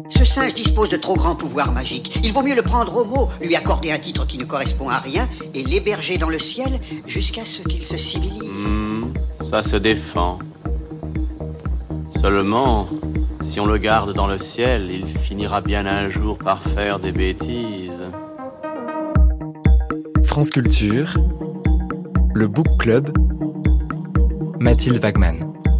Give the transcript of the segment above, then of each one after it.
Ce singe dispose de trop grands pouvoirs magiques. Il vaut mieux le prendre au mot, lui accorder un titre qui ne correspond à rien et l'héberger dans le ciel jusqu'à ce qu'il se civilise. Ça se défend. Seulement, si on le garde dans le ciel, il finira bien un jour par faire des bêtises. France Culture, le Book Club, Mathilde Wagman.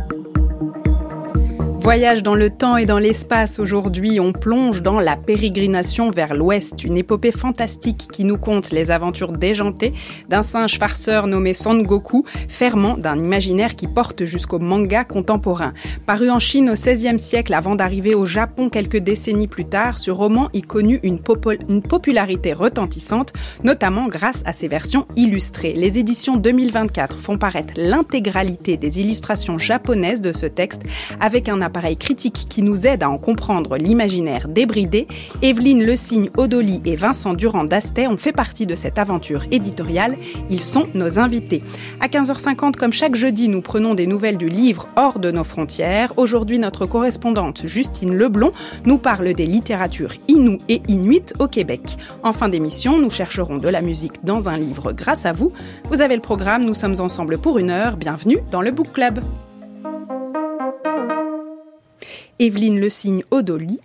Voyage dans le temps et dans l'espace. Aujourd'hui, on plonge dans la pérégrination vers l'Ouest, une épopée fantastique qui nous conte les aventures déjantées d'un singe farceur nommé Son Goku, ferment d'un imaginaire qui porte jusqu'au manga contemporain. Paru en Chine au XVIe siècle avant d'arriver au Japon quelques décennies plus tard, ce roman y connut une popularité retentissante, notamment grâce à ses versions illustrées. Les éditions 2024 font paraître l'intégralité des illustrations japonaises de ce texte avec un appareil critique qui nous aide à en comprendre l'imaginaire débridé. Evelyne Le Signe Odoli et Vincent Durand d'Astey ont fait partie de cette aventure éditoriale. Ils sont nos invités. À 15h50, comme chaque jeudi, nous prenons des nouvelles du livre hors de nos frontières. Aujourd'hui, notre correspondante Justine Leblond nous parle des littératures inoues et inuites au Québec. En fin d'émission, nous chercherons de la musique dans un livre grâce à vous. Vous avez le programme, nous sommes ensemble pour 1 heure. Bienvenue dans le Book Club. Evelyne Le Signe Odoli,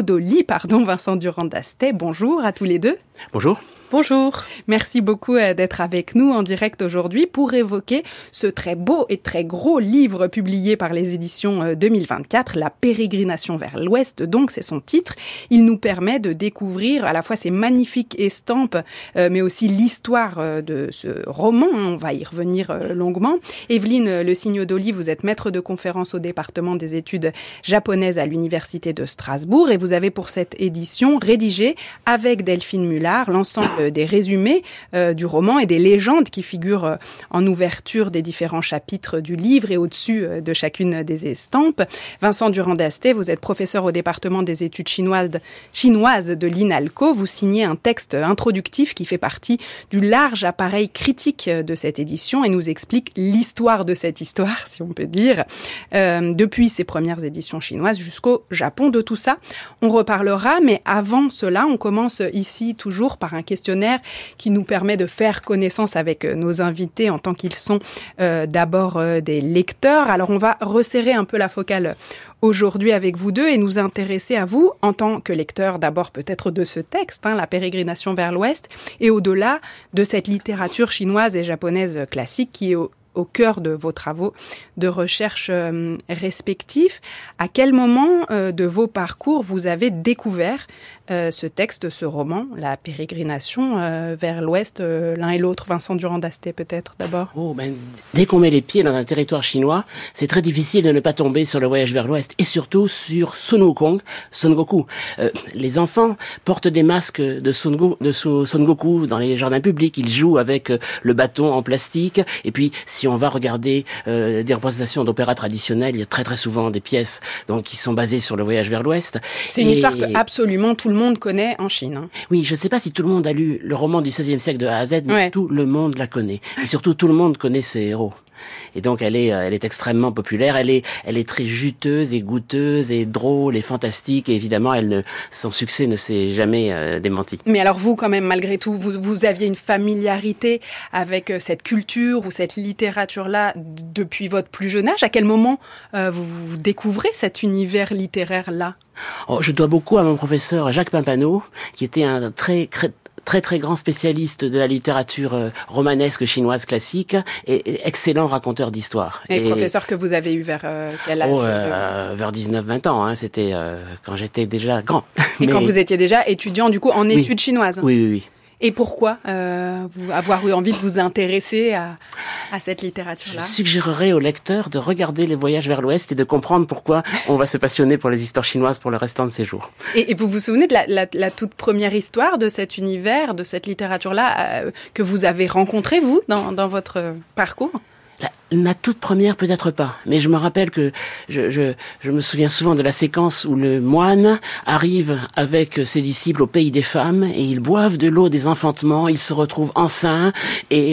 Vincent Durand d'Astey, bonjour à tous les deux. Bonjour. Bonjour. Merci beaucoup d'être avec nous en direct aujourd'hui pour évoquer ce très beau et très gros livre publié par les éditions 2024, La pérégrination vers l'Ouest, donc c'est son titre. Il nous permet de découvrir à la fois ces magnifiques estampes, mais aussi l'histoire de ce roman. On va y revenir longuement. Evelyne Le Signe Odoli, vous êtes maître de conférence au département des études japonaises à l'Université de Strasbourg et vous avez pour cette édition rédigé avec Delphine Mullard l'ensemble des résumés du roman et des légendes qui figurent en ouverture des différents chapitres du livre et au-dessus de chacune des estampes. Vincent Durand d'Astey, vous êtes professeur au département des études chinoises de l'INALCO. Vous signez un texte introductif qui fait partie du large appareil critique de cette édition et nous explique l'histoire de cette histoire, si on peut dire, depuis ses premières éditions chinoises jusqu'au Japon. De tout ça, on reparlera, mais avant cela, on commence ici toujours par un questionnaire qui nous permet de faire connaissance avec nos invités en tant qu'ils sont d'abord des lecteurs. Alors on va resserrer un peu la focale aujourd'hui avec vous deux et nous intéresser à vous en tant que lecteur d'abord peut-être de ce texte, La pérégrination vers l'Ouest, et au-delà de cette littérature chinoise et japonaise classique qui est au cœur de vos travaux de recherche respectifs. À quel moment de vos parcours vous avez découvert ce texte, ce roman, La pérégrination vers l'Ouest, l'un et l'autre? Vincent Durand d'Astey peut-être d'abord. Dès qu'on met les pieds dans un territoire chinois, c'est très difficile de ne pas tomber sur le voyage vers l'Ouest et surtout sur Sun Wukong, Son Goku. Les enfants portent des masques de Son Goku dans les jardins publics, ils jouent avec le bâton en plastique et puis si on va regarder des représentations d'opéra traditionnelles, il y a très très souvent des pièces qui sont basées sur le voyage vers l'Ouest. C'est une histoire que absolument tout le monde connaît en Chine. Oui, je ne sais pas si tout le monde a lu le roman du XVIe siècle de A à Z, mais tout le monde la connaît. Et surtout, tout le monde connaît ses héros. Et donc, elle est extrêmement populaire. Elle est très juteuse et goûteuse et drôle et fantastique. Et évidemment, son succès ne s'est jamais démenti. Mais alors vous, quand même, malgré tout, vous aviez une familiarité avec cette culture ou cette littérature-là depuis votre plus jeune âge. À quel moment vous découvrez cet univers littéraire-là? Je dois beaucoup à mon professeur Jacques Pampano, qui était un très grand spécialiste de la littérature romanesque chinoise classique et excellent raconteur d'histoire. Et professeur que vous avez eu vers quel âge? Vers 19-20 ans, c'était quand j'étais déjà grand. Et quand vous étiez déjà étudiant du coup en études chinoises? Oui. Et pourquoi avoir eu envie de vous intéresser à cette littérature-là? Je suggérerais aux lecteurs de regarder les voyages vers l'Ouest et de comprendre pourquoi on va se passionner pour les histoires chinoises pour le restant de ses jours. Et vous vous souvenez de la toute première histoire de cet univers, de cette littérature-là que vous avez rencontrée, vous, dans votre parcours? La toute première, peut-être pas. Mais je me rappelle que je me souviens souvent de la séquence où le moine arrive avec ses disciples au pays des femmes et ils boivent de l'eau des enfantements, ils se retrouvent enceints et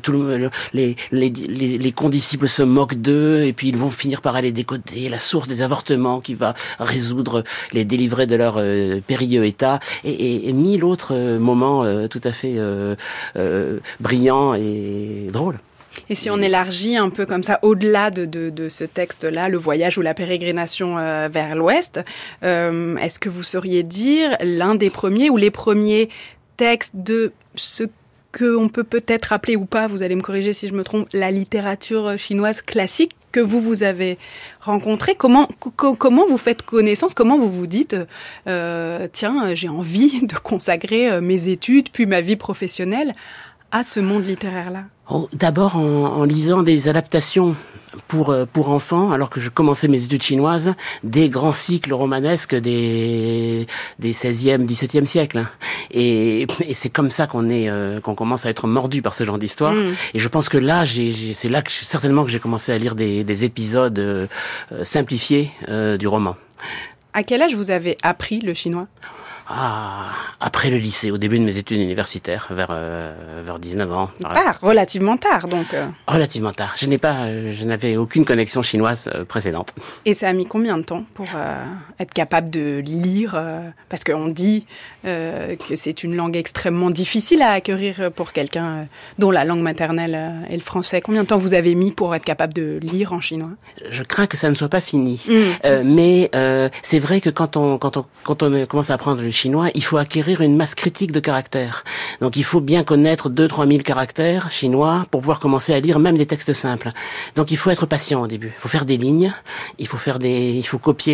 les condisciples se moquent d'eux et puis ils vont finir par aller décoder la source des avortements qui va les délivrer de leur périlleux état et mille autres moments tout à fait brillants et drôles. Et si on élargit un peu comme ça, au-delà de ce texte-là, le voyage ou la pérégrination vers l'Ouest, est-ce que vous sauriez dire l'un des premiers ou les premiers textes de ce qu'on peut peut-être appeler ou pas, vous allez me corriger si je me trompe, la littérature chinoise classique que vous avez rencontré? Comment vous faites connaissance? Comment vous vous dites tiens, j'ai envie de consacrer mes études puis ma vie professionnelle à ce monde littéraire-là? D'abord en lisant des adaptations pour enfants, alors que je commençais mes études chinoises, des grands cycles romanesques des 16e, 17e siècles. Et c'est comme ça qu'on commence à être mordu par ce genre d'histoire. Et je pense que là, c'est là que certainement que j'ai commencé à lire des épisodes simplifiés du roman. À quel âge vous avez appris le chinois? Après le lycée, au début de mes études universitaires, vers 19 ans. Tard, relativement tard, donc. Relativement tard. Je n'avais aucune connexion chinoise précédente. Et ça a mis combien de temps pour être capable de lire parce qu'on dit que c'est une langue extrêmement difficile à acquérir pour quelqu'un dont la langue maternelle est le français. Combien de temps vous avez mis pour être capable de lire en chinois? Je crains que ça ne soit pas fini. Mais c'est vrai que quand on commence à apprendre le chinois, il faut acquérir une masse critique de caractères. Donc il faut bien connaître 2-3 000 caractères chinois pour pouvoir commencer à lire même des textes simples. Donc il faut être patient au début. Il faut faire des lignes, il faut copier.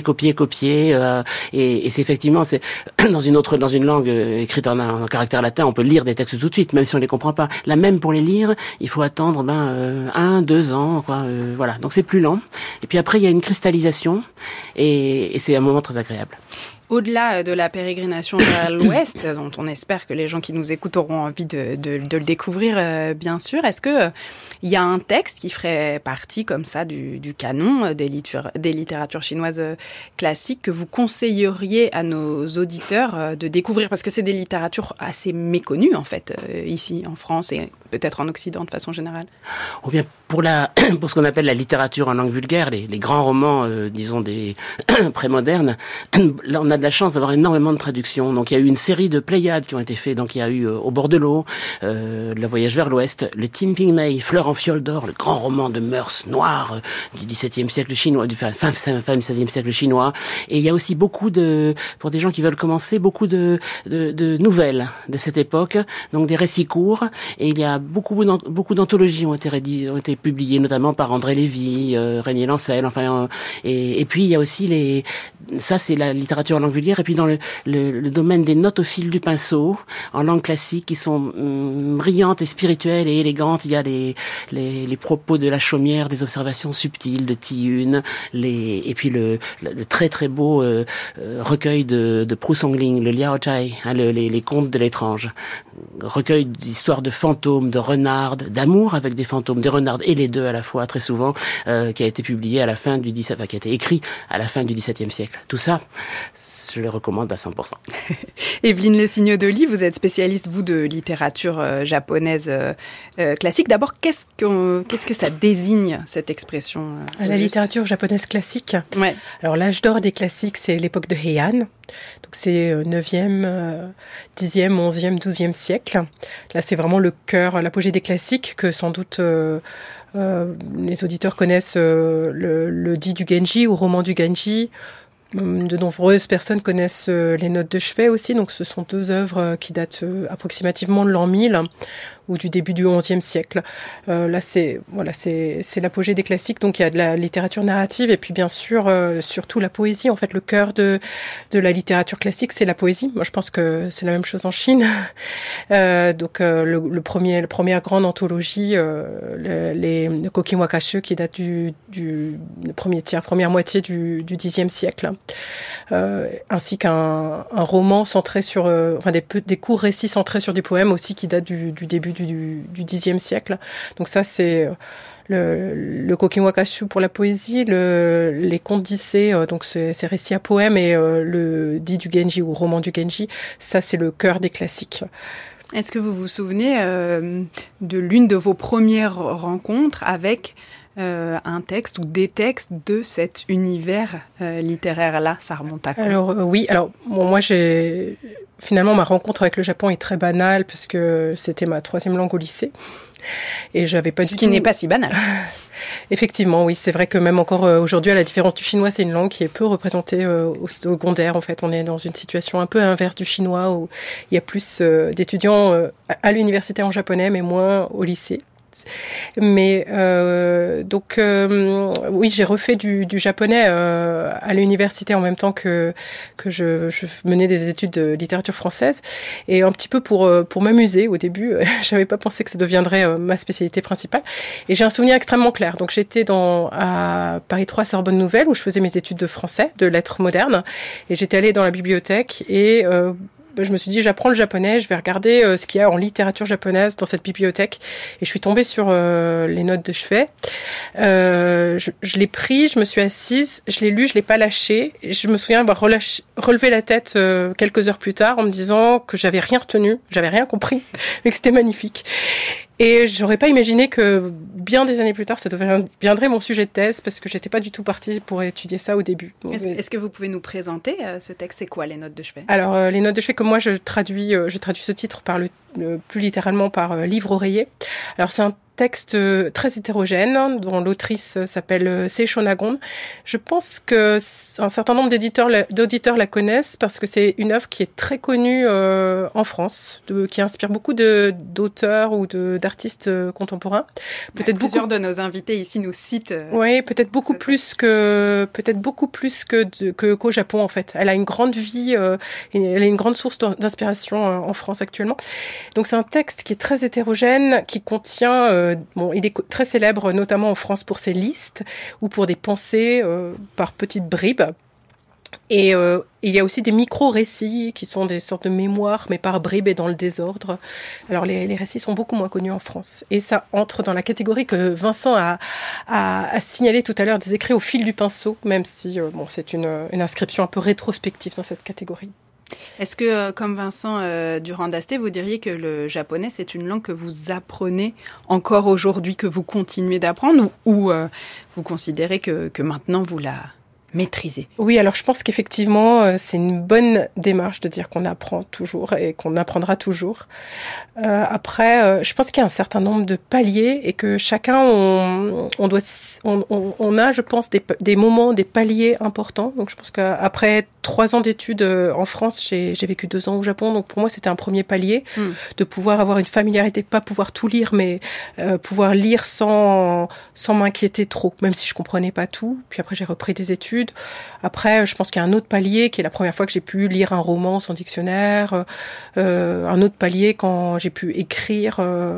Et c'est effectivement, c'est dans une langue écrite en caractère latin, on peut lire des textes tout de suite, même si on les comprend pas. Là même pour les lire, il faut attendre 1-2 ans, quoi. Voilà. Donc c'est plus lent. Et puis après il y a une cristallisation et c'est un moment très agréable. Au-delà de la pérégrination vers l'Ouest, dont on espère que les gens qui nous écoutent auront envie de le découvrir, bien sûr, est-ce que il y a un texte qui ferait partie comme ça du canon des littératures chinoises classiques que vous conseilleriez à nos auditeurs de découvrir? Parce que c'est des littératures assez méconnues, en fait, ici, en France et peut-être en Occident de façon générale. Ou bien pour ce qu'on appelle la littérature en langue vulgaire, les grands romans, disons des prémodernes, là on a de la chance d'avoir énormément de traductions. Donc il y a eu une série de Pléiades qui ont été faites. Donc il y a eu Au bord de l'eau, Le voyage vers l'Ouest, Le Tin Ping Mei, Fleurs en fiole d'or, le grand roman de mœurs noires du XVIIe siècle chinois, fin du XVIe siècle chinois. Et il y a aussi beaucoup pour des gens qui veulent commencer, beaucoup de nouvelles de cette époque, donc des récits courts. Et il y a beaucoup d'anthologies ont été publiées, notamment par André Lévy, Régnier Lancel, et puis il y a aussi ça c'est la littérature en langue vulgaire, et puis dans le domaine des notes au fil du pinceau, en langue classique, qui sont brillantes et spirituelles et élégantes. Il y a les propos de la chaumière, des observations subtiles de Tiyun, et puis le très très beau recueil de Prue Songling, le Liao Chai, les contes de l'étrange, recueil d'histoires de fantômes, de renardes, d'amour avec des fantômes, des renardes et les deux à la fois très souvent, qui a été publié à la fin qui a été écrit à la fin du XVIIe siècle. Tout ça, je le recommande à 100%. Evelyne Le Signaux d'Oli, vous êtes spécialiste, vous, de littérature japonaise classique. D'abord, qu'est-ce que ça désigne, cette expression La littérature japonaise classique. Ouais. Alors, l'âge d'or des classiques, c'est l'époque de Heian. Donc, c'est 9e, 10e, 11e, 12e siècle. Là, c'est vraiment le cœur, l'apogée des classiques que, sans doute, les auditeurs connaissent le dit du Genji ou roman du Genji. De nombreuses personnes connaissent les notes de chevet aussi, donc ce sont 2 œuvres qui datent approximativement de l'an 1000 ou du début du XIe siècle. Là, c'est l'apogée des classiques, donc il y a de la littérature narrative et puis bien sûr, surtout la poésie. En fait, le cœur de la littérature classique, c'est la poésie. Moi, je pense que c'est la même chose en Chine. Donc, la première grande anthologie, le Kokin Wakashu, qui date du première moitié du Xe siècle, ainsi qu'un roman centré sur, des courts récits centrés sur des poèmes aussi qui datent du début du Xe siècle. Donc ça, c'est le Kokin-Wakashu pour la poésie, les contes d'Issei, donc ces récits à poèmes, et le dit du Genji ou roman du Genji, ça c'est le cœur des classiques. Est-ce que vous vous souvenez de l'une de vos premières rencontres avec un texte ou des textes de cet univers littéraire-là? Ça remonte à quoi? Alors oui, moi finalement ma rencontre avec le Japon est très banale parce que c'était ma 3e langue au lycée. Et j'avais pas Ce qui n'est pas si banal. Effectivement, oui, c'est vrai que même encore aujourd'hui, à la différence du chinois, c'est une langue qui est peu représentée au secondaire. En fait, on est dans une situation un peu inverse du chinois où il y a plus d'étudiants à l'université en japonais, mais moins au lycée. Mais oui, j'ai refait du japonais à l'université en même temps que je menais des études de littérature française, et un petit peu pour m'amuser au début. J'avais pas pensé que ça deviendrait ma spécialité principale, et j'ai un souvenir extrêmement clair. Donc j'étais à Paris 3 Sorbonne Nouvelle où je faisais mes études de français, de lettres modernes, et j'étais allée dans la bibliothèque et je me suis dit, j'apprends le japonais, je vais regarder ce qu'il y a en littérature japonaise dans cette bibliothèque. Et je suis tombée sur les notes de chevet. Je l'ai pris, je me suis assise, je l'ai lu, je l'ai pas lâché. Et je me souviens avoir relevé la tête quelques heures plus tard en me disant que j'avais rien retenu, j'avais rien compris, mais que c'était magnifique. Et j'aurais pas imaginé que bien des années plus tard, ça deviendrait mon sujet de thèse, parce que j'étais pas du tout partie pour étudier ça au début. Est-ce que vous pouvez nous présenter ce texte? C'est quoi les notes de chevet? Alors, les notes de chevet, comme moi, je traduis ce titre par plus littéralement par livre oreiller. Alors, c'est un texte très hétérogène dont l'autrice s'appelle Sei Shonagon. Je pense que un certain nombre d'auditeurs la connaissent parce que c'est une œuvre qui est très connue en France, qui inspire beaucoup d'auteurs ou d'artistes contemporains. Plusieurs de nos invités ici nous citent. Oui, peut-être beaucoup plus qu'au Japon en fait. Elle a une grande vie, elle est une grande source d'inspiration en France actuellement. Donc c'est un texte qui est très hétérogène, qui contient il est très célèbre, notamment en France, pour ses listes ou pour des pensées par petites bribes. Et il y a aussi des micro-récits qui sont des sortes de mémoires, mais par bribes et dans le désordre. Alors, les récits sont beaucoup moins connus en France. Et ça entre dans la catégorie que Vincent a signalé tout à l'heure, des écrits au fil du pinceau, même si c'est une inscription un peu rétrospective dans cette catégorie. Est-ce que, comme Vincent Durand-Dasté, vous diriez que le japonais, c'est une langue que vous apprenez encore aujourd'hui, que vous continuez d'apprendre, ou vous considérez que maintenant vous la maîtriser? Oui, alors je pense qu'effectivement, c'est une bonne démarche de dire qu'on apprend toujours et qu'on apprendra toujours. Après, je pense qu'il y a un certain nombre de paliers et que chacun, on a, je pense, des moments, des paliers importants. Donc je pense qu'après 3 ans d'études en France, j'ai vécu 2 ans au Japon. Donc pour moi, c'était un premier palier de pouvoir avoir une familiarité, pas pouvoir tout lire, mais pouvoir lire sans m'inquiéter trop, même si je comprenais pas tout. Puis après, j'ai repris des études. Après, je pense qu'il y a un autre palier qui est la première fois que j'ai pu lire un roman sans dictionnaire, un autre palier quand j'ai pu écrire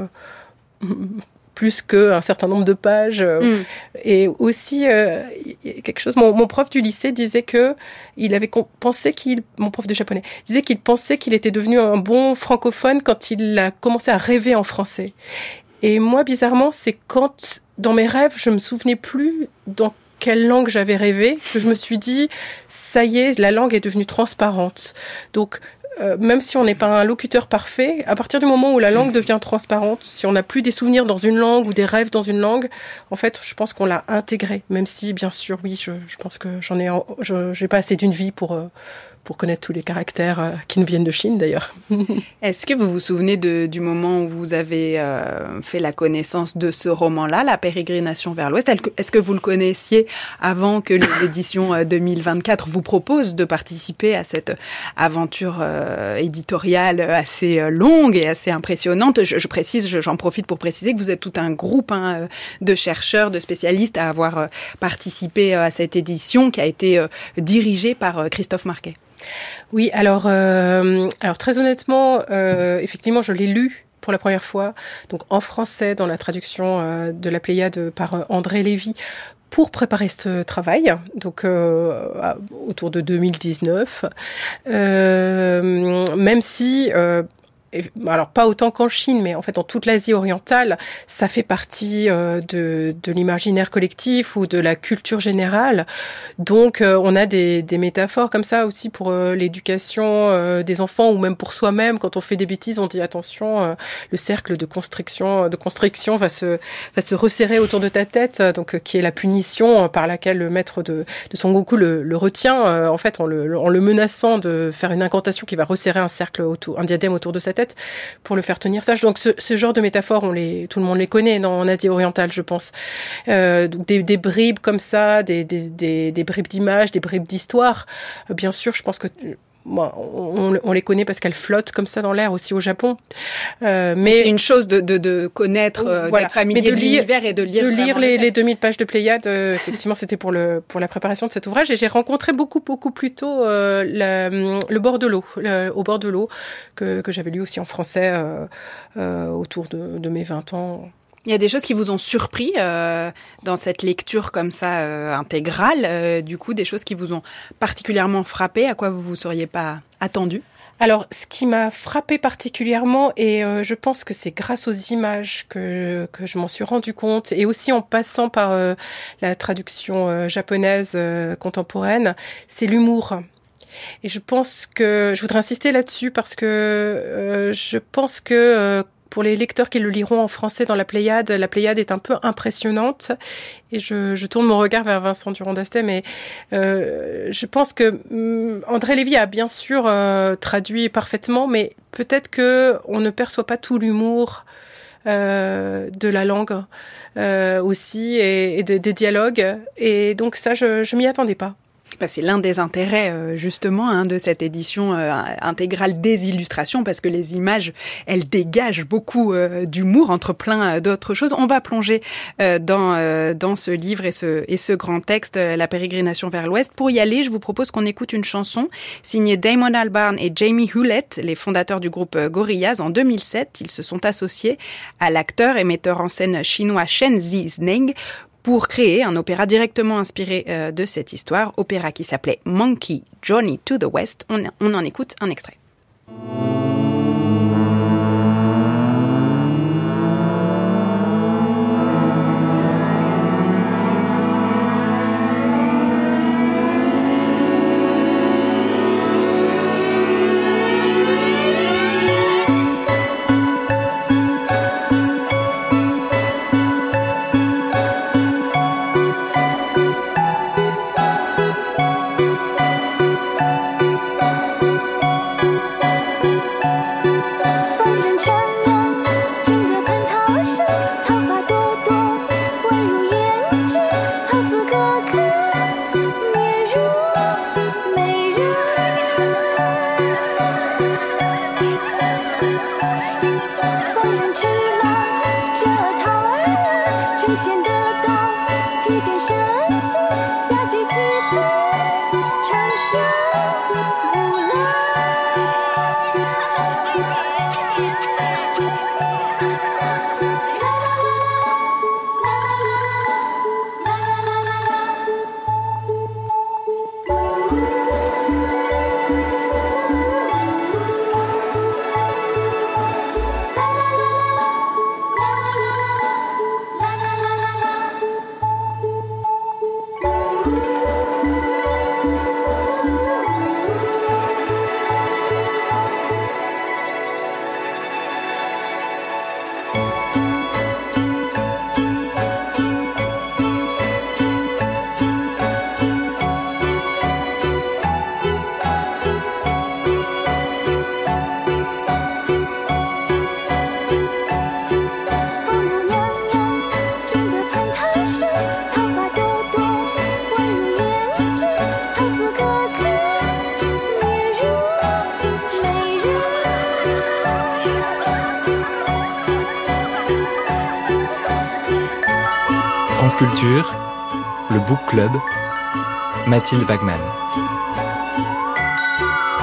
plus qu'un certain nombre de pages. Et aussi, quelque chose, mon prof du lycée disait il avait pensé mon prof de japonais, disait qu'il pensait qu'il était devenu un bon francophone quand il a commencé à rêver en français. Et moi, bizarrement, c'est quand, dans mes rêves, je me souvenais plus dans quelle langue j'avais rêvé, que je me suis dit, ça y est, la langue est devenue transparente. Donc, même si on n'est pas un locuteur parfait, à partir du moment où la langue devient transparente, si on n'a plus des souvenirs dans une langue ou des rêves dans une langue, en fait, je pense qu'on l'a intégré. Même si, bien sûr, oui, je pense que j'ai pas assez d'une vie pour connaître tous les caractères qui nous viennent de Chine, d'ailleurs. Est-ce que vous vous souvenez du moment où vous avez fait la connaissance de ce roman-là, La Pérégrination vers l'Ouest? Est-ce que vous le connaissiez avant que l'édition 2024 vous propose de participer à cette aventure éditoriale assez longue et assez impressionnante? J'en profite pour préciser que vous êtes tout un groupe de chercheurs, de spécialistes à avoir participé à cette édition qui a été dirigée par Christophe Marquet. Oui, alors très honnêtement, effectivement, je l'ai lu pour la première fois, donc en français, dans la traduction de la Pléiade par André Lévy, pour préparer ce travail, donc autour de 2019, même si alors pas autant qu'en Chine, mais en fait, dans toute l'Asie orientale, ça fait partie de l'imaginaire collectif ou de la culture générale. Donc, on a des métaphores comme ça aussi pour l'éducation des enfants ou même pour soi-même. Quand on fait des bêtises, on dit attention, le cercle de constriction va se resserrer autour de ta tête, donc qui est la punition par laquelle le maître de Son Goku le retient, en fait, en le menaçant de faire une incantation qui va resserrer un diadème autour de sa tête pour le faire tenir sage. Donc ce genre de métaphores, tout le monde les connaît en Asie orientale, je pense. Des bribes comme ça, des bribes d'images, des bribes d'histoire. Bien sûr, je pense que on les connaît parce qu'elles flottent comme ça dans l'air aussi au Japon. Mais c'est une chose de connaître, d'être familier de l'univers et de lire les 2000 pages de Pléiade. Effectivement, c'était pour la préparation de cet ouvrage. Et j'ai rencontré beaucoup plus tôt le bord de l'eau, au bord de l'eau, que j'avais lu aussi en français autour de mes 20 ans. Il y a des choses qui vous ont surpris dans cette lecture comme ça intégrale, du coup, des choses qui vous ont particulièrement frappé, à quoi vous vous seriez pas attendu? Alors, ce qui m'a frappé particulièrement, et je pense que c'est grâce aux images que je m'en suis rendu compte, et aussi en passant par la traduction japonaise contemporaine, c'est l'humour. Et je pense que je voudrais insister là-dessus parce que je pense que pour les lecteurs qui le liront en français dans la Pléiade est un peu impressionnante. Et je tourne mon regard vers Vincent Durand-Dastet, mais je pense que André Lévy a bien sûr traduit parfaitement, mais peut-être que on ne perçoit pas tout l'humour de la langue aussi et des dialogues. Et donc ça, je m'y attendais pas. C'est l'un des intérêts justement de cette édition intégrale des illustrations, parce que les images, elles dégagent beaucoup d'humour entre plein d'autres choses. On va plonger dans ce livre et ce grand texte, La pérégrination vers l'Ouest. Pour y aller, je vous propose qu'on écoute une chanson signée Damon Albarn et Jamie Hewlett, les fondateurs du groupe Gorillaz. En 2007, ils se sont associés à l'acteur et metteur en scène chinois Shen Zizeng pour créer un opéra directement inspiré de cette histoire, opéra qui s'appelait Monkey Journey to the West. On en écoute un extrait. France Culture, le Book Club, Mathilde Wagman.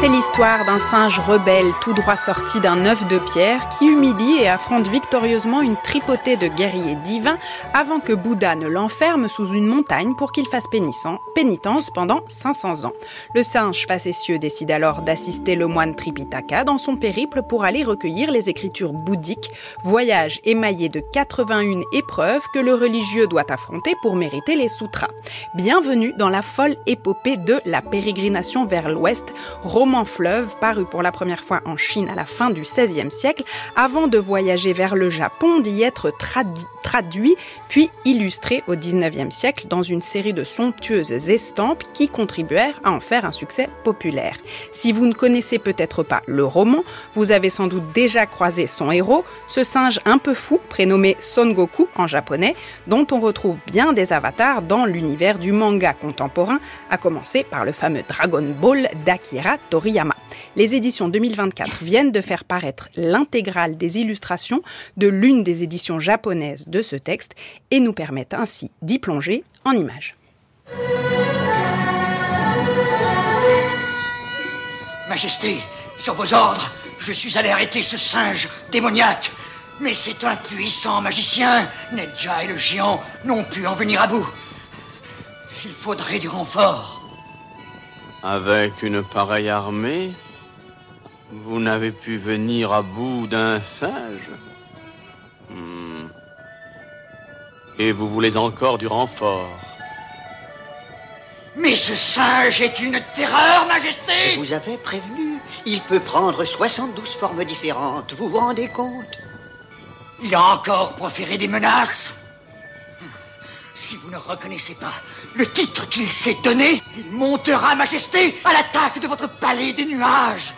C'est l'histoire d'un singe rebelle tout droit sorti d'un œuf de pierre qui humilie et affronte victorieusement une tripotée de guerriers divins avant que Bouddha ne l'enferme sous une montagne pour qu'il fasse pénitence pendant 500 ans. Le singe facétieux décide alors d'assister le moine Tripitaka dans son périple pour aller recueillir les écritures bouddhiques, voyage émaillé de 81 épreuves que le religieux doit affronter pour mériter les sutras. Bienvenue dans la folle épopée de La pérégrination vers l'Ouest, roman fleuve paru pour la première fois en Chine à la fin du XVIe siècle, avant de voyager vers le Japon, d'y être traduit puis illustré au XIXe siècle dans une série de somptueuses estampes qui contribuèrent à en faire un succès populaire. Si vous ne connaissez peut-être pas le roman, vous avez sans doute déjà croisé son héros, ce singe un peu fou prénommé Son Goku en japonais, dont on retrouve bien des avatars dans l'univers du manga contemporain, à commencer par le fameux Dragon Ball d'Akira Toriyama. Les éditions 2024 viennent de faire paraître l'intégrale des illustrations de l'une des éditions japonaises de ce texte et nous permettent ainsi d'y plonger en images. Majesté, sur vos ordres, je suis allé arrêter ce singe démoniaque. Mais c'est un puissant magicien. Nedja et le géant n'ont pu en venir à bout. Il faudrait du renfort. Avec une pareille armée, vous n'avez pu venir à bout d'un singe. Et vous voulez encore du renfort. Mais ce singe est une terreur, Majesté! Je vous avais prévenu. Il peut prendre 72 formes différentes. Vous vous rendez compte? Il a encore proféré des menaces. Si vous ne reconnaissez pas le titre qu'il s'est donné, il montera, Majesté, à l'attaque de votre palais des nuages.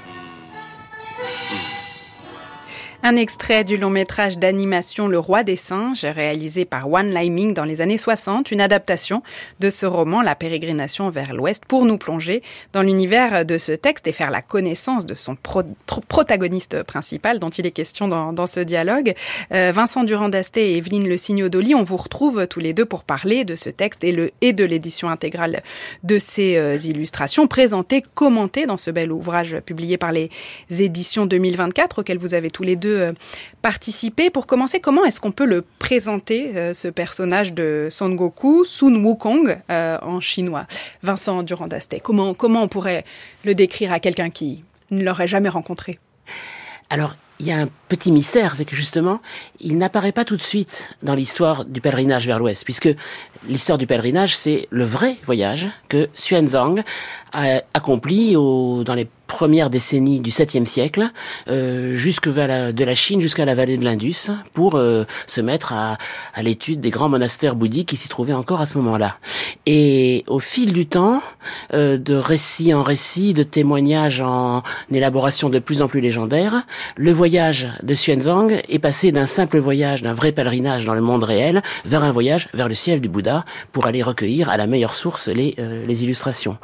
Un extrait du long-métrage d'animation Le Roi des Singes, réalisé par Wan Liming dans les années 60, une adaptation de ce roman La pérégrination vers l'Ouest, pour nous plonger dans l'univers de ce texte et faire la connaissance de son protagoniste principal dont il est question dans ce dialogue. Vincent Durand-Dastet et Evelyne Le Signodoli, on vous retrouve tous les deux pour parler de ce texte et de l'édition intégrale de ces illustrations, présentées, commentées dans ce bel ouvrage publié par les éditions 2024, auquel vous avez tous les deux participer. Pour commencer, comment est-ce qu'on peut le présenter, ce personnage de Son Goku, Sun Wukong, en chinois? Vincent Durand-Dastet, comment on pourrait le décrire à quelqu'un qui ne l'aurait jamais rencontré? Alors, il y a un petit mystère, c'est que justement, il n'apparaît pas tout de suite dans l'histoire du pèlerinage vers l'Ouest, puisque l'histoire du pèlerinage, c'est le vrai voyage que Xuanzang a accompli dans les premières décennies du 7e siècle, de la Chine jusqu'à la vallée de l'Indus, pour se mettre à l'étude des grands monastères bouddhiques qui s'y trouvaient encore à ce moment-là. Et au fil du temps, de récit en récit, de témoignages en élaboration de plus en plus légendaire, le voyage de Xuanzang est passé d'un simple voyage, d'un vrai pèlerinage dans le monde réel, vers un voyage vers le ciel du Bouddha, pour aller recueillir à la meilleure source les illustrations.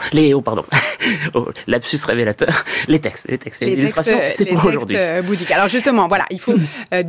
Lapsus révélateur. Les textes, les illustrations, c'est pour aujourd'hui. Bouddhiques. Alors justement, voilà, il faut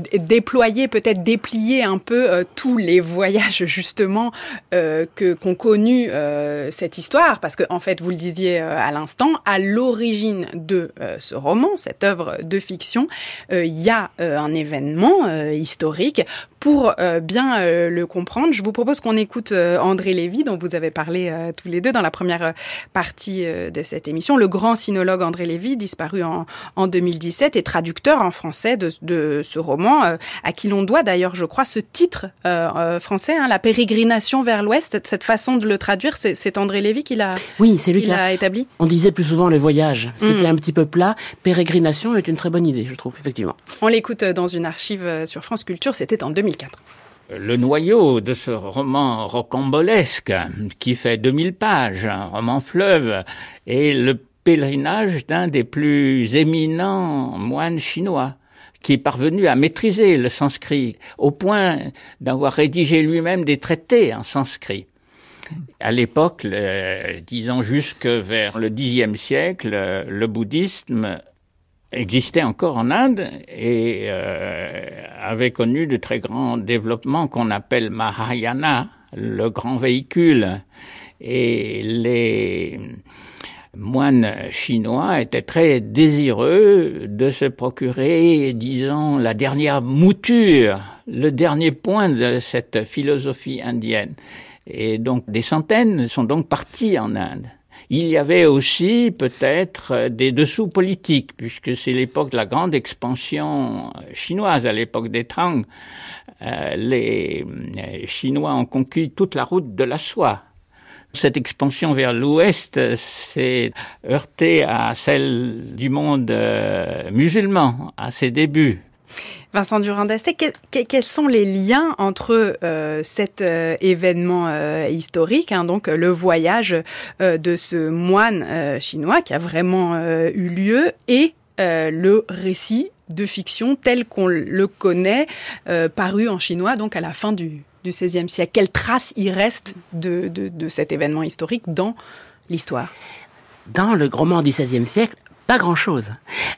déplier un peu tous les voyages justement qu'ont connu cette histoire, parce que en fait, vous le disiez à l'instant, à l'origine de ce roman, cette œuvre de fiction, il y a un événement historique. Pour bien le comprendre, je vous propose qu'on écoute André Lévy, dont vous avez parlé tous les deux dans la première partie de cette émission. Le grand sinologue André Lévy, disparu en 2017, et traducteur en français de ce roman, à qui l'on doit d'ailleurs, je crois, ce titre français, La pérégrination vers l'Ouest. Cette façon de le traduire, c'est André Lévy qui l'a établi. On disait plus souvent le voyage, ce qui était un petit peu plat. Pérégrination est une très bonne idée, je trouve, effectivement. On l'écoute dans une archive sur France Culture, c'était en 2004. Le noyau de ce roman rocambolesque, qui fait 2000 pages, un roman fleuve, est le pèlerinage d'un des plus éminents moines chinois, qui est parvenu à maîtriser le sanskrit, au point d'avoir rédigé lui-même des traités en sanskrit. À l'époque, disons jusque vers le Xe siècle, le bouddhisme existait encore en Inde et avait connu de très grands développements qu'on appelle Mahayana, le grand véhicule. Et moines chinois étaient très désireux de se procurer, disons, la dernière mouture, le dernier point de cette philosophie indienne. Et donc des centaines sont donc partis en Inde. Il y avait aussi peut-être des dessous politiques, puisque c'est l'époque de la grande expansion chinoise, à l'époque des Tang. Les Chinois ont conquis toute la route de la soie. Cette expansion vers l'ouest s'est heurtée à celle du monde musulman, à ses débuts. Vincent Durand-Dastec, quels sont les liens entre cet événement historique, donc le voyage de ce moine chinois qui a vraiment eu lieu, et le récit de fiction tel qu'on le connaît, paru en chinois donc à la fin du XVIe siècle? Quelle trace il reste de cet événement historique dans l'histoire? Dans le roman du XVIe siècle, pas grand-chose,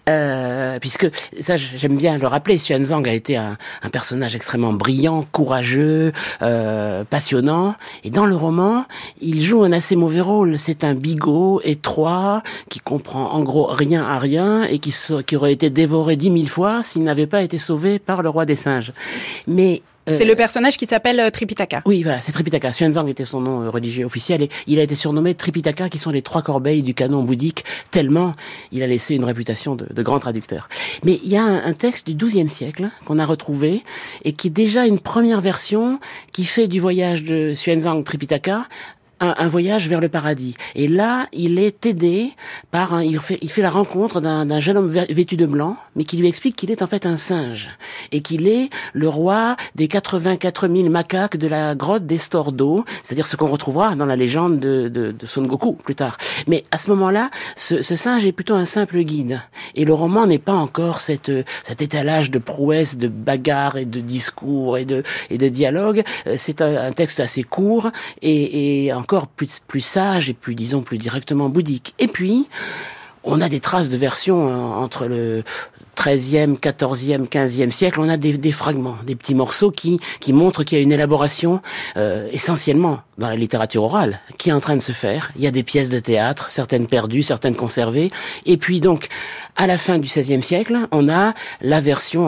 puisque ça j'aime bien le rappeler. Xuanzang a été un personnage extrêmement brillant, courageux, passionnant, et dans le roman, il joue un assez mauvais rôle. C'est un bigot étroit qui comprend en gros rien à rien et qui aurait été dévoré 10 000 fois s'il n'avait pas été sauvé par le roi des singes. Mais c'est le personnage qui s'appelle Tripitaka. Oui, voilà, c'est Tripitaka. Xuanzang était son nom religieux officiel et il a été surnommé Tripitaka, qui sont les 3 corbeilles du canon bouddhique, tellement il a laissé une réputation de grand traducteur. Mais il y a un texte du XIIe siècle qu'on a retrouvé et qui est déjà une première version qui fait du voyage de Xuanzang Tripitaka un voyage vers le paradis. Et là, il est aidé par il fait la rencontre d'un jeune homme vêtu de blanc, mais qui lui explique qu'il est en fait un singe et qu'il est le roi des 84 000 macaques de la grotte des stores d'eau, c'est-à-dire ce qu'on retrouvera dans la légende de Son Goku plus tard. Mais à ce moment-là, ce singe est plutôt un simple guide. Et le roman n'est pas encore cet étalage de prouesses, de bagarres et de discours et de dialogues. C'est un texte assez court et encore plus sage et plus directement bouddhique. Et puis, on a des traces de versions entre le 13e, 14e, 15e siècle. On a des fragments, des petits morceaux qui montrent qu'il y a une élaboration essentiellement dans la littérature orale qui est en train de se faire. Il y a des pièces de théâtre, certaines perdues, certaines conservées. Et puis donc, à la fin du XVIe siècle, on a la version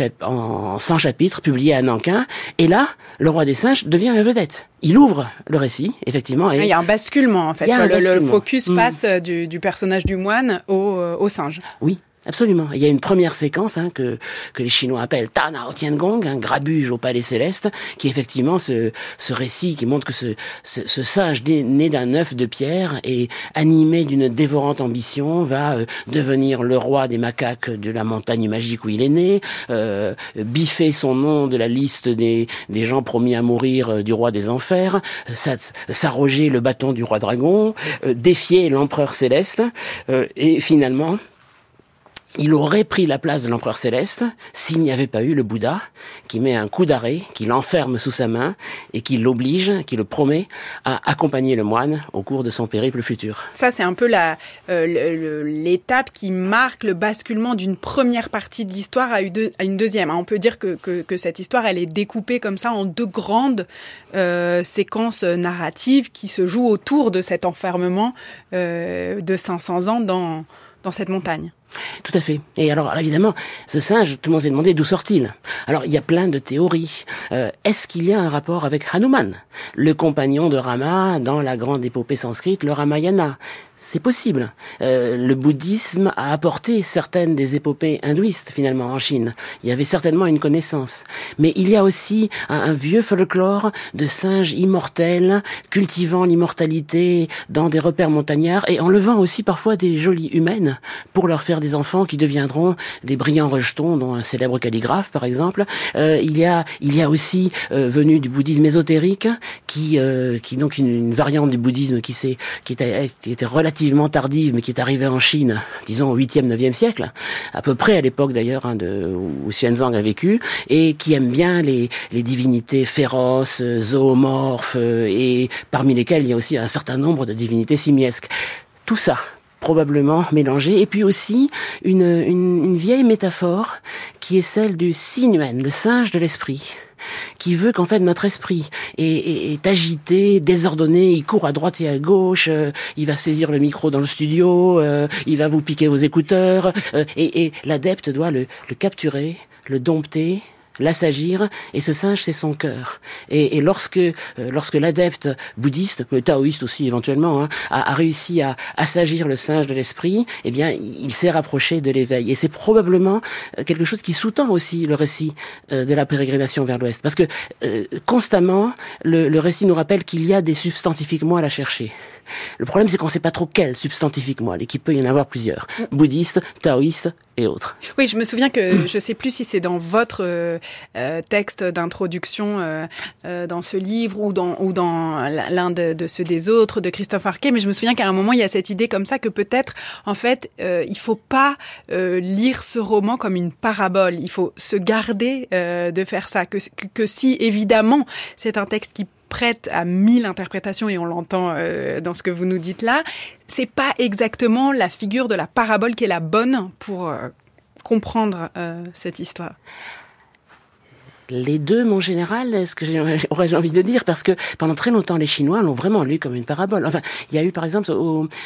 en 100 chapitres publiée à Nankin. Et là, le roi des singes devient la vedette. Il ouvre le récit, effectivement. Et il y a un basculement, en fait. Le focus passe du personnage du moine au singe. Oui. Absolument. Il y a une première séquence que les Chinois appellent Tanao Tiangong, un grabuge au palais céleste, qui est effectivement ce récit qui montre que ce singe né d'un œuf de pierre et animé d'une dévorante ambition va devenir le roi des macaques de la montagne magique où il est né, biffer son nom de la liste des gens promis à mourir du roi des enfers, s'arroger le bâton du roi dragon, défier l'empereur céleste, et finalement il aurait pris la place de l'empereur céleste s'il n'y avait pas eu le Bouddha qui met un coup d'arrêt, qui l'enferme sous sa main et qui l'oblige, qui le promet à accompagner le moine au cours de son périple futur. Ça, c'est un peu l'étape qui marque le basculement d'une première partie de l'histoire à une deuxième. On peut dire que cette histoire, elle est découpée comme ça en 2 grandes séquences narratives qui se jouent autour de cet enfermement de 500 ans dans cette montagne. Tout à fait. Et alors, évidemment, ce singe, tout le monde s'est demandé d'où sort-il. Alors, il y a plein de théories. Est-ce qu'il y a un rapport avec Hanuman, le compagnon de Rama dans la grande épopée sanskrite, le Ramayana? C'est possible. Le bouddhisme a apporté certaines des épopées hindouistes, finalement, en Chine. Il y avait certainement une connaissance. Mais il y a aussi un vieux folklore de singes immortels, cultivant l'immortalité dans des repères montagnards et enlevant aussi parfois des jolies humaines pour leur faire des enfants qui deviendront des brillants rejetons, dont un célèbre calligraphe, par exemple. Il y a aussi, venu du bouddhisme ésotérique, qui donc une variante du bouddhisme qui était relativement tardive, mais qui est arrivée en Chine, disons au 8e, 9e siècle, à peu près à l'époque d'ailleurs où Xuanzang a vécu, et qui aime bien les divinités féroces, zoomorphes, et parmi lesquelles il y a aussi un certain nombre de divinités simiesques. Tout ça, probablement mélangé, et puis aussi une vieille métaphore qui est celle du Sinuan, le singe de l'esprit, qui veut qu'en fait notre esprit est agité, désordonné, il court à droite et à gauche, il va saisir le micro dans le studio, il va vous piquer vos écouteurs, et l'adepte doit le capturer, le dompter, l'assagir, et ce singe, c'est son cœur. Et lorsque l'adepte bouddhiste, taoïste aussi éventuellement, a réussi à assagir le singe de l'esprit, eh bien, il s'est rapproché de l'éveil. Et c'est probablement quelque chose qui sous-tend aussi le récit de la pérégrination vers l'Ouest. Parce que constamment, le récit nous rappelle qu'il y a des substantifiques moi à la chercher. Le problème, c'est qu'on ne sait pas trop quel substantifique moi, et qu'il peut y en avoir plusieurs. Bouddhistes, taoïstes et autres. Oui, je me souviens que, je ne sais plus si c'est dans votre texte d'introduction dans ce livre ou dans l'un de ceux des autres, de Christophe Arquet, mais je me souviens qu'à un moment, il y a cette idée comme ça que peut-être, en fait, il ne faut pas lire ce roman comme une parabole. Il faut se garder de faire ça. Que si, évidemment, c'est un texte qui prête à 1000 interprétations, et on l'entend dans ce que vous nous dites là, c'est pas exactement la figure de la parabole qui est la bonne pour comprendre cette histoire. Les deux, mon général, aurais-je envie de dire, parce que pendant très longtemps, les Chinois l'ont vraiment lu comme une parabole. Enfin, il y a eu, par exemple,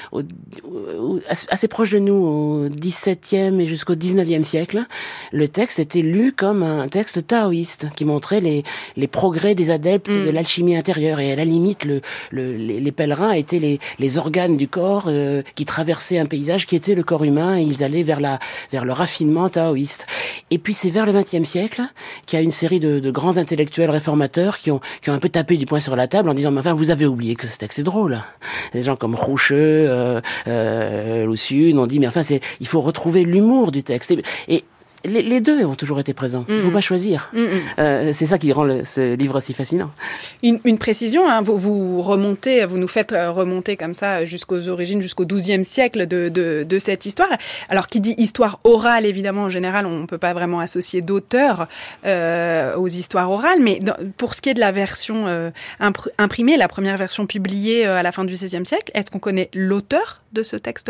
assez proche de nous, au XVIIe et jusqu'au XIXe siècle, le texte était lu comme un texte taoïste, qui montrait les progrès des adeptes de l'alchimie intérieure. Et à la limite, les pèlerins étaient les organes du corps qui traversaient un paysage qui était le corps humain, et ils allaient vers le raffinement taoïste. Et puis c'est vers le XXe siècle qu'il y a une série de grands intellectuels réformateurs qui ont un peu tapé du poing sur la table en disant mais enfin vous avez oublié que ce texte est drôle. Des gens comme Roucheux, Luciune ont dit mais enfin il faut retrouver l'humour du texte. Et les deux ont toujours été présents. Il ne faut pas choisir. C'est ça qui rend ce livre si fascinant. Une précision, hein, vous nous faites remonter comme ça jusqu'aux origines, jusqu'au XIIe siècle de cette histoire. Alors, qui dit histoire orale, évidemment, en général, on ne peut pas vraiment associer d'auteur aux histoires orales, mais pour ce qui est de la version imprimée, la première version publiée à la fin du XVIe siècle, est-ce qu'on connaît l'auteur de ce texte-là ?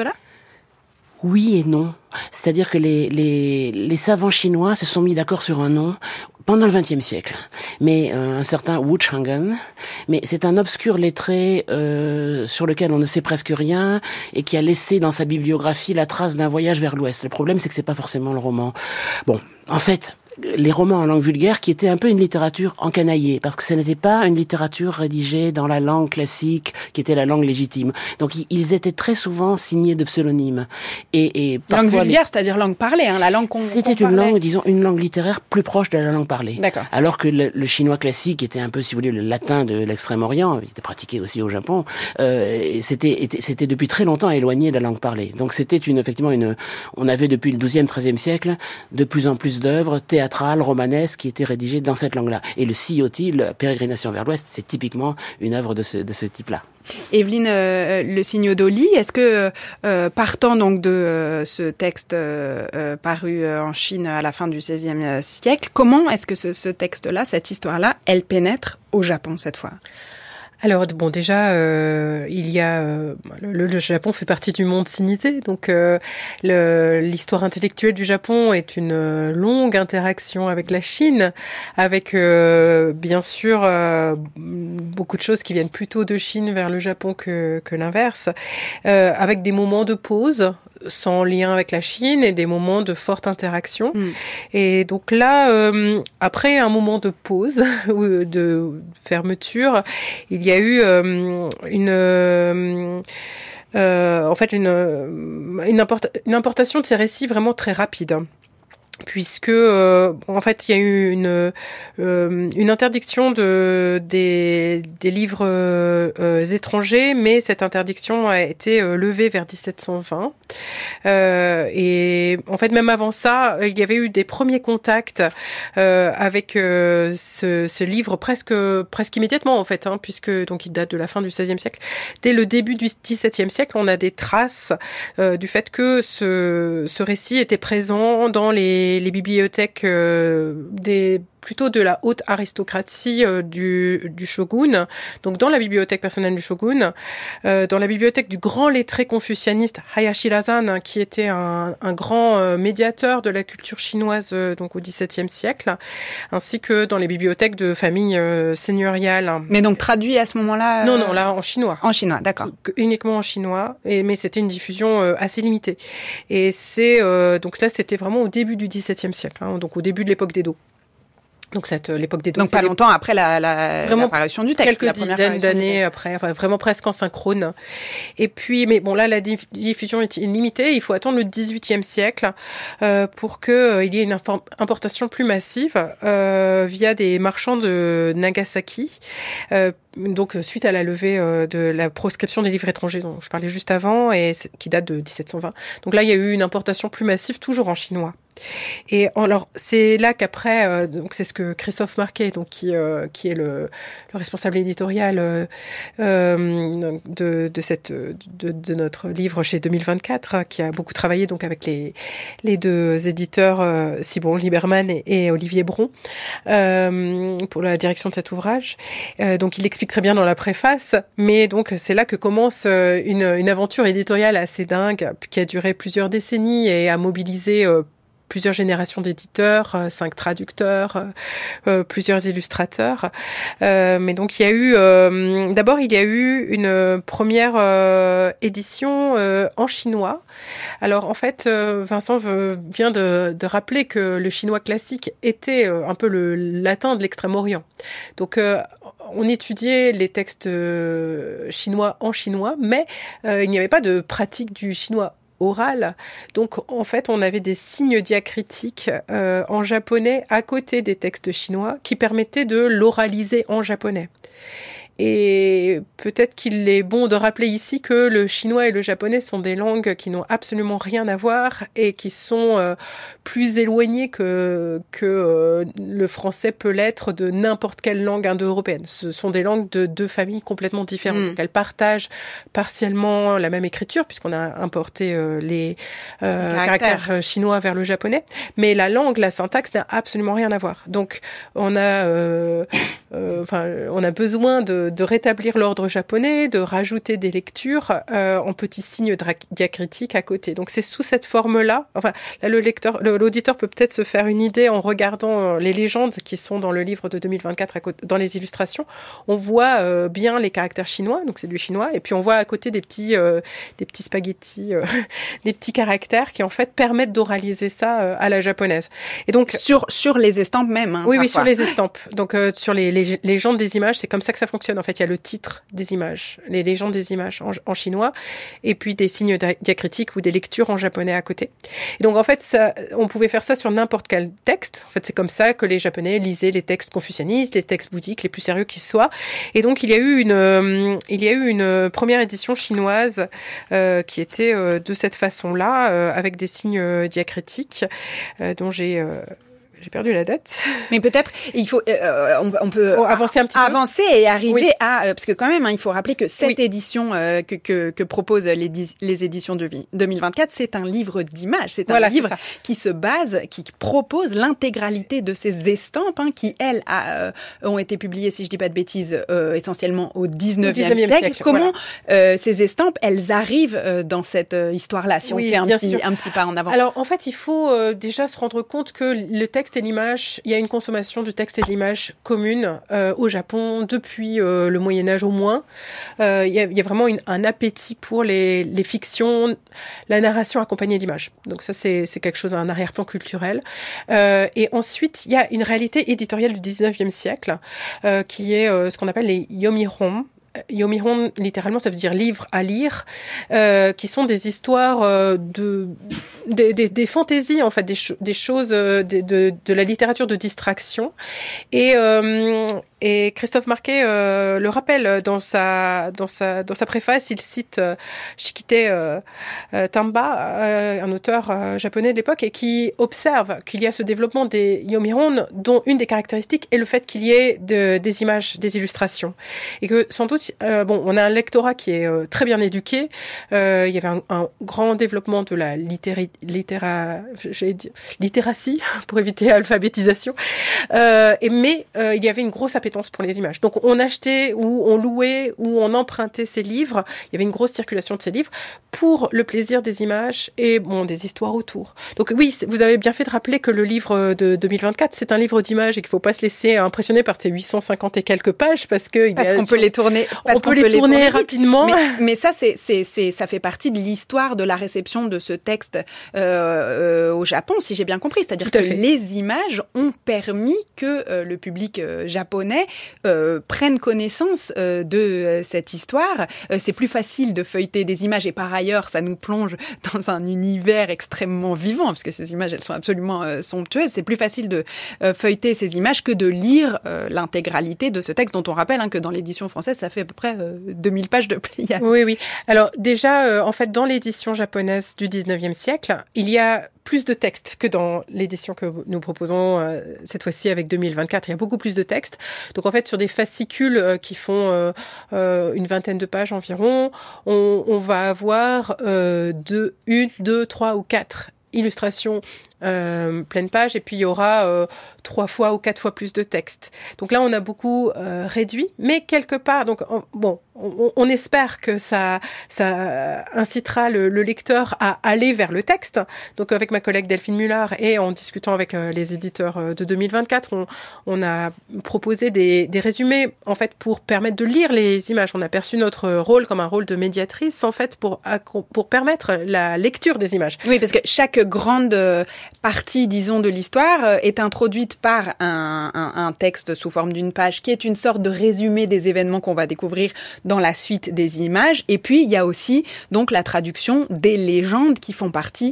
Oui et non. C'est-à-dire que les savants chinois se sont mis d'accord sur un nom pendant le XXe siècle. Mais un certain Wu Chang'an, mais c'est un obscur lettré sur lequel on ne sait presque rien et qui a laissé dans sa bibliographie la trace d'un voyage vers l'Ouest. Le problème, c'est que c'est pas forcément le roman. Bon, en fait, les romans en langue vulgaire qui étaient un peu une littérature encanaillée, parce que ce n'était pas une littérature rédigée dans la langue classique qui était la langue légitime. Donc ils étaient très souvent signés de pseudonymes. Et langue vulgaire, c'est-à-dire langue parlée, hein, la langue qu'on C'était une langue, disons, une langue littéraire plus proche de la langue parlée. D'accord. Alors que le chinois classique était un peu, si vous voulez, le latin de l'Extrême-Orient, il était pratiqué aussi au Japon, c'était depuis très longtemps éloigné de la langue parlée. Donc c'était on avait depuis le XIIe, XIIIe siècle de plus en plus d'œuvres théâtrales, romanesque qui était rédigée dans cette langue-là. Et le Siyoti, la pérégrination vers l'Ouest, c'est typiquement une œuvre de ce type-là. Evelyne Le Signodoli, est-ce que partant donc de ce texte paru en Chine à la fin du XVIe siècle, comment est-ce que ce texte-là, cette histoire-là, elle pénètre au Japon cette fois ? Alors bon, déjà, il y a le Japon fait partie du monde sinisé, donc l'histoire intellectuelle du Japon est une longue interaction avec la Chine, avec bien sûr beaucoup de choses qui viennent plutôt de Chine vers le Japon que l'inverse, avec des moments de pause sans lien avec la Chine et des moments de forte interaction. Et donc là, après un moment de pause ou de fermeture, il y a eu une importation de ces récits vraiment très rapide. Puisque en fait il y a eu une interdiction des livres étrangers, mais cette interdiction a été levée vers 1720 et en fait même avant ça il y avait eu des premiers contacts avec ce livre presque immédiatement en fait, hein, puisque donc il date de la fin du XVIe siècle. Dès le début du XVIIe siècle, on a des traces du fait que ce récit était présent dans les bibliothèques des plutôt de la haute aristocratie du shogun, donc dans la bibliothèque personnelle du shogun, dans la bibliothèque du grand lettré confucianiste Hayashi Razan, qui était un grand médiateur de la culture chinoise donc au XVIIe siècle, ainsi que dans les bibliothèques de familles seigneuriales. Mais donc traduit à ce moment-là Non, là en chinois. En chinois, d'accord. Uniquement en chinois, mais c'était une diffusion assez limitée. Et donc là, c'était vraiment au début du XVIIe siècle, donc au début de l'époque d'Edo. Donc l'époque d'Edo. Donc pas longtemps après l'apparition du texte. Quelques dizaines d'années après, enfin, vraiment presque en synchrone. Et puis, mais bon là, la diffusion est limitée. Il faut attendre le XVIIIe siècle pour que il y ait une importation plus massive via des marchands de Nagasaki. Donc, suite à la levée de la proscription des livres étrangers dont je parlais juste avant, et qui date de 1720. Donc là, il y a eu une importation plus massive, toujours en chinois. Et alors, c'est là qu'après, donc c'est ce que Christophe Marquet, donc qui est le responsable éditorial de notre livre chez 2024, qui a beaucoup travaillé donc avec les deux éditeurs Simon Lieberman et Olivier Bron pour la direction de cet ouvrage. Donc, il explique très bien dans la préface, mais donc c'est là que commence une aventure éditoriale assez dingue qui a duré plusieurs décennies et a mobilisé plusieurs générations d'éditeurs, 5 traducteurs, plusieurs illustrateurs. Mais donc il y a eu d'abord il y a eu une première édition en chinois. Alors en fait Vincent vient de rappeler que le chinois classique était un peu le latin de l'Extrême-Orient. Donc on étudiait les textes chinois en chinois, mais il n'y avait pas de pratique du chinois oral. Donc, en fait, on avait des signes diacritiques en japonais à côté des textes chinois qui permettaient de l'oraliser en japonais. Et peut-être qu'il est bon de rappeler ici que le chinois et le japonais sont des langues qui n'ont absolument rien à voir et qui sont plus éloignées que le français peut l'être de n'importe quelle langue indo-européenne. Ce sont des langues de deux familles complètement différentes. Donc, elles partagent partiellement la même écriture puisqu'on a importé les caractères chinois vers le japonais. Mais la langue, la syntaxe n'a absolument rien à voir. Donc, on a besoin de rétablir l'ordre japonais, de rajouter des lectures en petits signes diacritiques à côté. Donc c'est sous cette forme-là. Enfin, là, l'auditeur peut peut-être se faire une idée en regardant les légendes qui sont dans le livre de 2024 dans les illustrations. On voit bien les caractères chinois, donc c'est du chinois, et puis on voit à côté des petits spaghettis, des petits caractères qui en fait permettent d'oraliser ça à la japonaise. Et donc sur les estampes même. Hein, oui, sur les estampes. Donc sur les légendes des images, c'est comme ça que ça fonctionne. En fait, il y a le titre des images, les légendes des images en chinois, et puis des signes diacritiques ou des lectures en japonais à côté. Et donc, en fait, on pouvait faire ça sur n'importe quel texte. En fait, c'est comme ça que les Japonais lisaient les textes confucianistes, les textes bouddhiques, les plus sérieux qui soient. Et donc, il y a eu une première édition chinoise qui était de cette façon-là, avec des signes diacritiques, dont j'ai perdu la date. Mais peut-être, il faut, on peut avancer un petit peu. Avancer et arriver à, parce que quand même, il faut rappeler que cette édition que proposent les éditions de 2024, c'est un livre d'images. C'est un livre qui se base, qui propose l'intégralité de ces estampes, qui, elles, ont été publiées, si je dis pas de bêtises, essentiellement au 19e siècle. Comment ces estampes, elles arrivent dans cette histoire-là, si on fait un petit pas en avant? Alors, en fait, il faut déjà se rendre compte que le texte et l'image, il y a une consommation du texte et de l'image commune au Japon depuis le Moyen-Âge au moins. Il y a vraiment un appétit pour les fictions, la narration accompagnée d'images. Donc ça, c'est quelque chose, un arrière-plan culturel. Et ensuite, il y a une réalité éditoriale du 19e siècle qui est ce qu'on appelle les yomihon. Yomihon, littéralement, ça veut dire livre à lire, qui sont des histoires des fantaisies, en fait, des choses de la littérature de distraction. Et Et Christophe Marquet le rappelle dans sa préface. Il cite Shikite Tamba, un auteur japonais de l'époque, et qui observe qu'il y a ce développement des yomiron, dont une des caractéristiques est le fait qu'il y ait des images, des illustrations, et que sans doute, on a un lectorat qui est très bien éduqué. Il y avait un grand développement de la littératie pour éviter l'alphabétisation, mais il y avait une grosse appétence pour les images. Donc on achetait ou on louait ou on empruntait ces livres. Il y avait une grosse circulation de ces livres pour le plaisir des images et des histoires autour. Donc oui, vous avez bien fait de rappeler que le livre de 2024, c'est un livre d'images et qu'il ne faut pas se laisser impressionner par ces 850 et quelques pages parce qu'on peut les tourner. On peut les tourner rapidement. Mais ça, ça fait partie de l'histoire de la réception de ce texte au Japon, si j'ai bien compris. C'est-à-dire que les images ont permis que le public japonais prenne connaissance de cette histoire. C'est plus facile de feuilleter des images et par ailleurs, ça nous plonge dans un univers extrêmement vivant parce que ces images, elles sont absolument somptueuses. C'est plus facile de feuilleter ces images que de lire l'intégralité de ce texte dont on rappelle que dans l'édition française, ça fait à peu près 2000 pages de Pléiades. Oui. Alors déjà, en fait, dans l'édition japonaise du 19e siècle, il y a plus de textes que dans l'édition que nous proposons cette fois-ci avec 2024. Il y a beaucoup plus de textes. Donc en fait, sur des fascicules qui font une vingtaine de pages environ, on va avoir 1, 2, 3 ou 4 illustrations pleine page, et puis il y aura 3 fois ou 4 fois plus de texte. Donc là, on a beaucoup réduit, mais quelque part, donc on espère que ça incitera le lecteur à aller vers le texte. Donc avec ma collègue Delphine Mullard et en discutant avec les éditeurs de 2024, on a proposé des résumés en fait pour permettre de lire les images. On a perçu notre rôle comme un rôle de médiatrice en fait pour permettre la lecture des images. Oui, parce que chaque grande partie, disons, de l'histoire est introduite par un texte sous forme d'une page qui est une sorte de résumé des événements qu'on va découvrir dans la suite des images. Et puis, il y a aussi donc la traduction des légendes qui font partie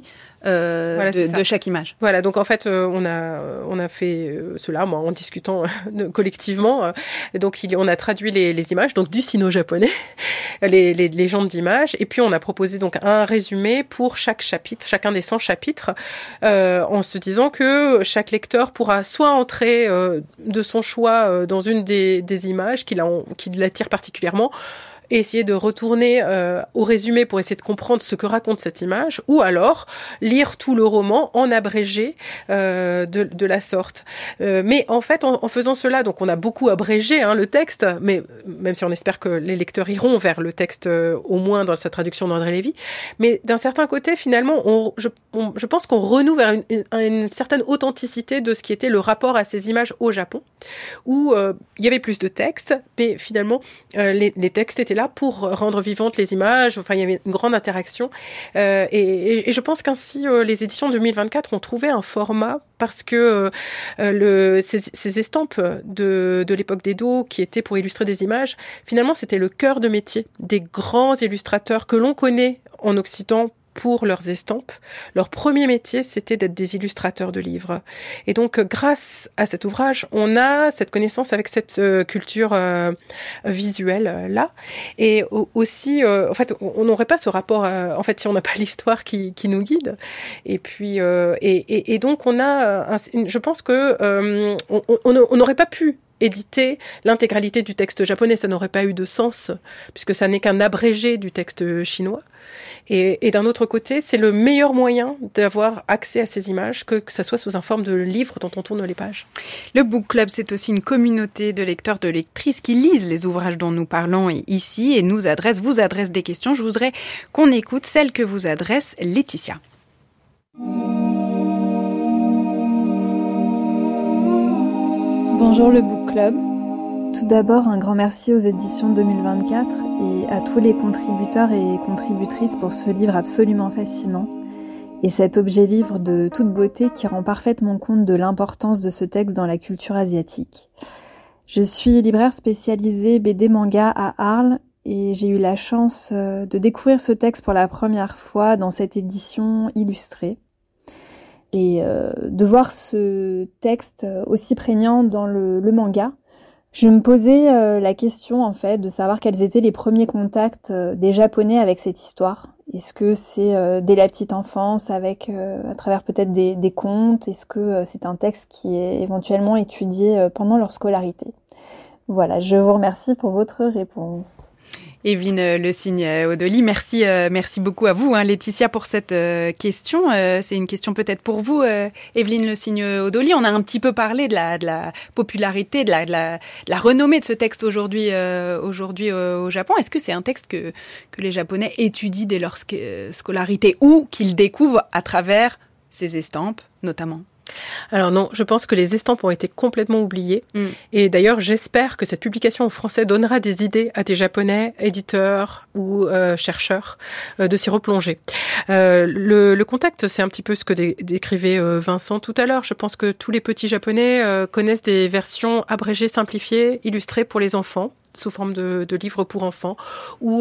de chaque image. Voilà, donc en fait, on a fait cela, en discutant collectivement. Donc, on a traduit les images, donc du sino-japonais, les légendes d'images, et puis on a proposé donc un résumé pour chaque chapitre, chacun des 100 chapitres, en se disant que chaque lecteur pourra soit entrer de son choix dans une des images qui l'attire particulièrement, et essayer de retourner au résumé pour essayer de comprendre ce que raconte cette image, ou alors lire tout le roman en abrégé de la sorte. Mais en fait, en faisant cela, donc on a beaucoup abrégé le texte, mais même si on espère que les lecteurs iront vers le texte au moins dans sa traduction d'André Lévy, mais d'un certain côté, finalement, je pense qu'on renoue vers une certaine authenticité de ce qui était le rapport à ces images au Japon, où il y avait plus de textes, mais finalement, les textes étaient là pour rendre vivantes les images. Enfin, il y avait une grande interaction. Et je pense qu'ainsi, les éditions 2024 ont trouvé un format parce que ces estampes de l'époque d'Edo qui étaient pour illustrer des images, finalement, c'était le cœur de métier des grands illustrateurs que l'on connaît en Occident pour leurs estampes. Leur premier métier, c'était d'être des illustrateurs de livres. Et donc, grâce à cet ouvrage, on a cette connaissance avec cette culture visuelle-là. Et aussi, en fait, on n'aurait pas ce rapport, en fait, si on n'a pas l'histoire qui nous guide. Et puis, et donc, on a, je pense que on n'aurait pas pu éditer l'intégralité du texte japonais, ça n'aurait pas eu de sens, puisque ça n'est qu'un abrégé du texte chinois. Et d'un autre côté, c'est le meilleur moyen d'avoir accès à ces images, que ça soit sous une forme de livre dont on tourne les pages. Le Book Club, c'est aussi une communauté de lecteurs, de lectrices qui lisent les ouvrages dont nous parlons ici et vous adressent des questions. Je voudrais qu'on écoute celle que vous adresse Laetitia. Bonjour le Book Club. Tout d'abord, un grand merci aux éditions 2024 et à tous les contributeurs et contributrices pour ce livre absolument fascinant et cet objet livre de toute beauté qui rend parfaitement compte de l'importance de ce texte dans la culture asiatique. Je suis libraire spécialisée BD manga à Arles et j'ai eu la chance de découvrir ce texte pour la première fois dans cette édition illustrée. Et de voir ce texte aussi prégnant dans le manga, Je me posais la question, en fait, de savoir quels étaient les premiers contacts des Japonais avec cette histoire. Est-ce que c'est dès la petite enfance, avec à travers peut-être des contes? Est-ce que c'est un texte qui est éventuellement étudié pendant leur scolarité? Voilà, je vous remercie pour votre réponse. Evelyne Le Signe-Odoli, merci beaucoup à vous, Laetitia, pour cette question. C'est une question peut-être pour vous, Evelyne Le Signe-Odoli. On a un petit peu parlé de la popularité, de la renommée de ce texte aujourd'hui au Japon. Est-ce que c'est un texte que les Japonais étudient dès leur scolarité ou qu'ils découvrent à travers ces estampes, notamment ? Alors non, je pense que les estampes ont été complètement oubliées. Et d'ailleurs, j'espère que cette publication en français donnera des idées à des Japonais, éditeurs ou chercheurs, de s'y replonger. Le contact, c'est un petit peu ce que décrivait Vincent tout à l'heure. Je pense que tous les petits Japonais connaissent des versions abrégées, simplifiées, illustrées pour les enfants, sous forme de livres pour enfants, ou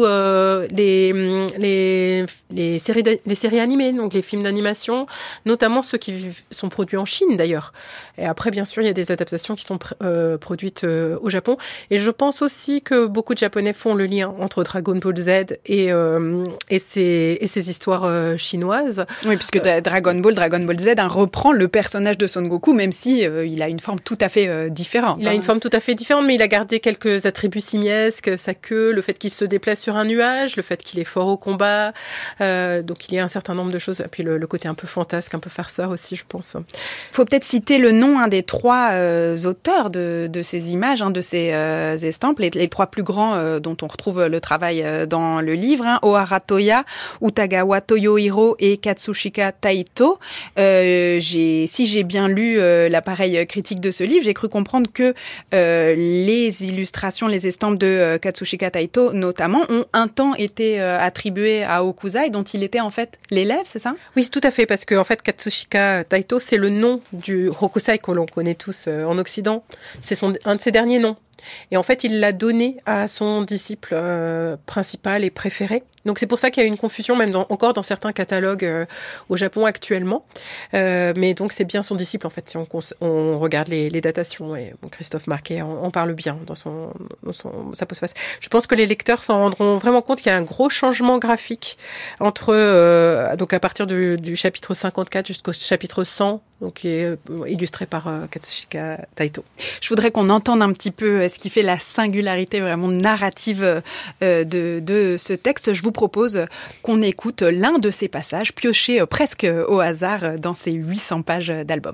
les séries animées, donc les films d'animation, notamment ceux qui sont produits en Chine d'ailleurs. Et après, bien sûr, il y a des adaptations qui sont produites au Japon. Et je pense aussi que beaucoup de Japonais font le lien entre Dragon Ball Z et ces histoires chinoises. Oui, puisque Dragon Ball Z reprend le personnage de Son Goku, même si il a une forme tout à fait différente. Il a une forme tout à fait différente, mais il a gardé quelques attributs simiesque, sa queue, le fait qu'il se déplace sur un nuage, le fait qu'il est fort au combat. Donc il y a un certain nombre de choses. Et puis le côté un peu fantasque, un peu farceur aussi, je pense. Il faut peut-être citer le nom des trois auteurs de ces images, de ces estampes, les trois plus grands dont on retrouve le travail dans le livre, Ohara Toya, Utagawa Toyohiro et Katsushika Taito. Si j'ai bien lu l'appareil critique de ce livre, j'ai cru comprendre que les illustrations, les estampes de Katsushika Taito, notamment, ont un temps été attribuées à Hokusai, dont il était en fait l'élève, c'est ça ? Oui, tout à fait, parce que en fait, Katsushika Taito, c'est le nom du Hokusai que l'on connaît tous en Occident. C'est un de ses derniers noms. Et en fait, il l'a donné à son disciple principal et préféré. Donc c'est pour ça qu'il y a une confusion, même encore dans certains catalogues au Japon actuellement. Mais donc c'est bien son disciple, en fait, si on regarde les datations. Et Christophe Marquet en parle bien dans sa postface. Je pense que les lecteurs s'en rendront vraiment compte qu'il y a un gros changement graphique donc à partir du chapitre 54 jusqu'au chapitre 100, donc qui est illustré par Katsushika Taito. Je voudrais qu'on entende un petit peu ce qui fait la singularité vraiment narrative de ce texte. Je vous propose qu'on écoute l'un de ces passages piochés presque au hasard dans ces 800 pages d'album.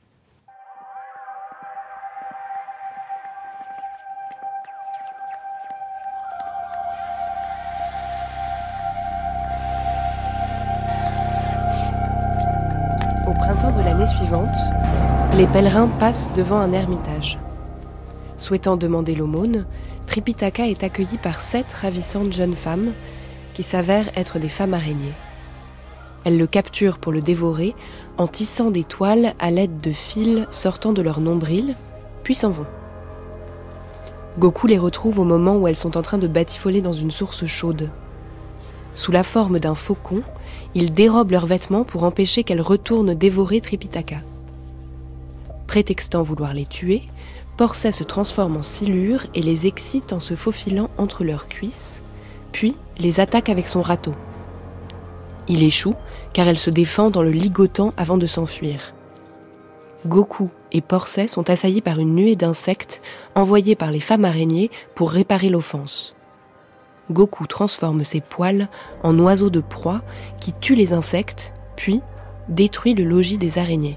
Au printemps de l'année suivante, les pèlerins passent devant un ermitage. Souhaitant demander l'aumône, Tripitaka est accueilli par 7 ravissantes jeunes femmes qui s'avèrent être des femmes araignées. Elles le capturent pour le dévorer en tissant des toiles à l'aide de fils sortant de leur nombril, puis s'en vont. Goku les retrouve au moment où elles sont en train de batifoler dans une source chaude. Sous la forme d'un faucon, il dérobe leurs vêtements pour empêcher qu'elles retournent dévorer Tripitaka. Prétextant vouloir les tuer, Porcès se transforme en silure et les excite en se faufilant entre leurs cuisses, puis les attaque avec son râteau. Il échoue, car elle se défend en le ligotant avant de s'enfuir. Goku et Porcès sont assaillis par une nuée d'insectes envoyés par les femmes araignées pour réparer l'offense. Goku transforme ses poils en oiseaux de proie qui tuent les insectes, puis détruit le logis des araignées.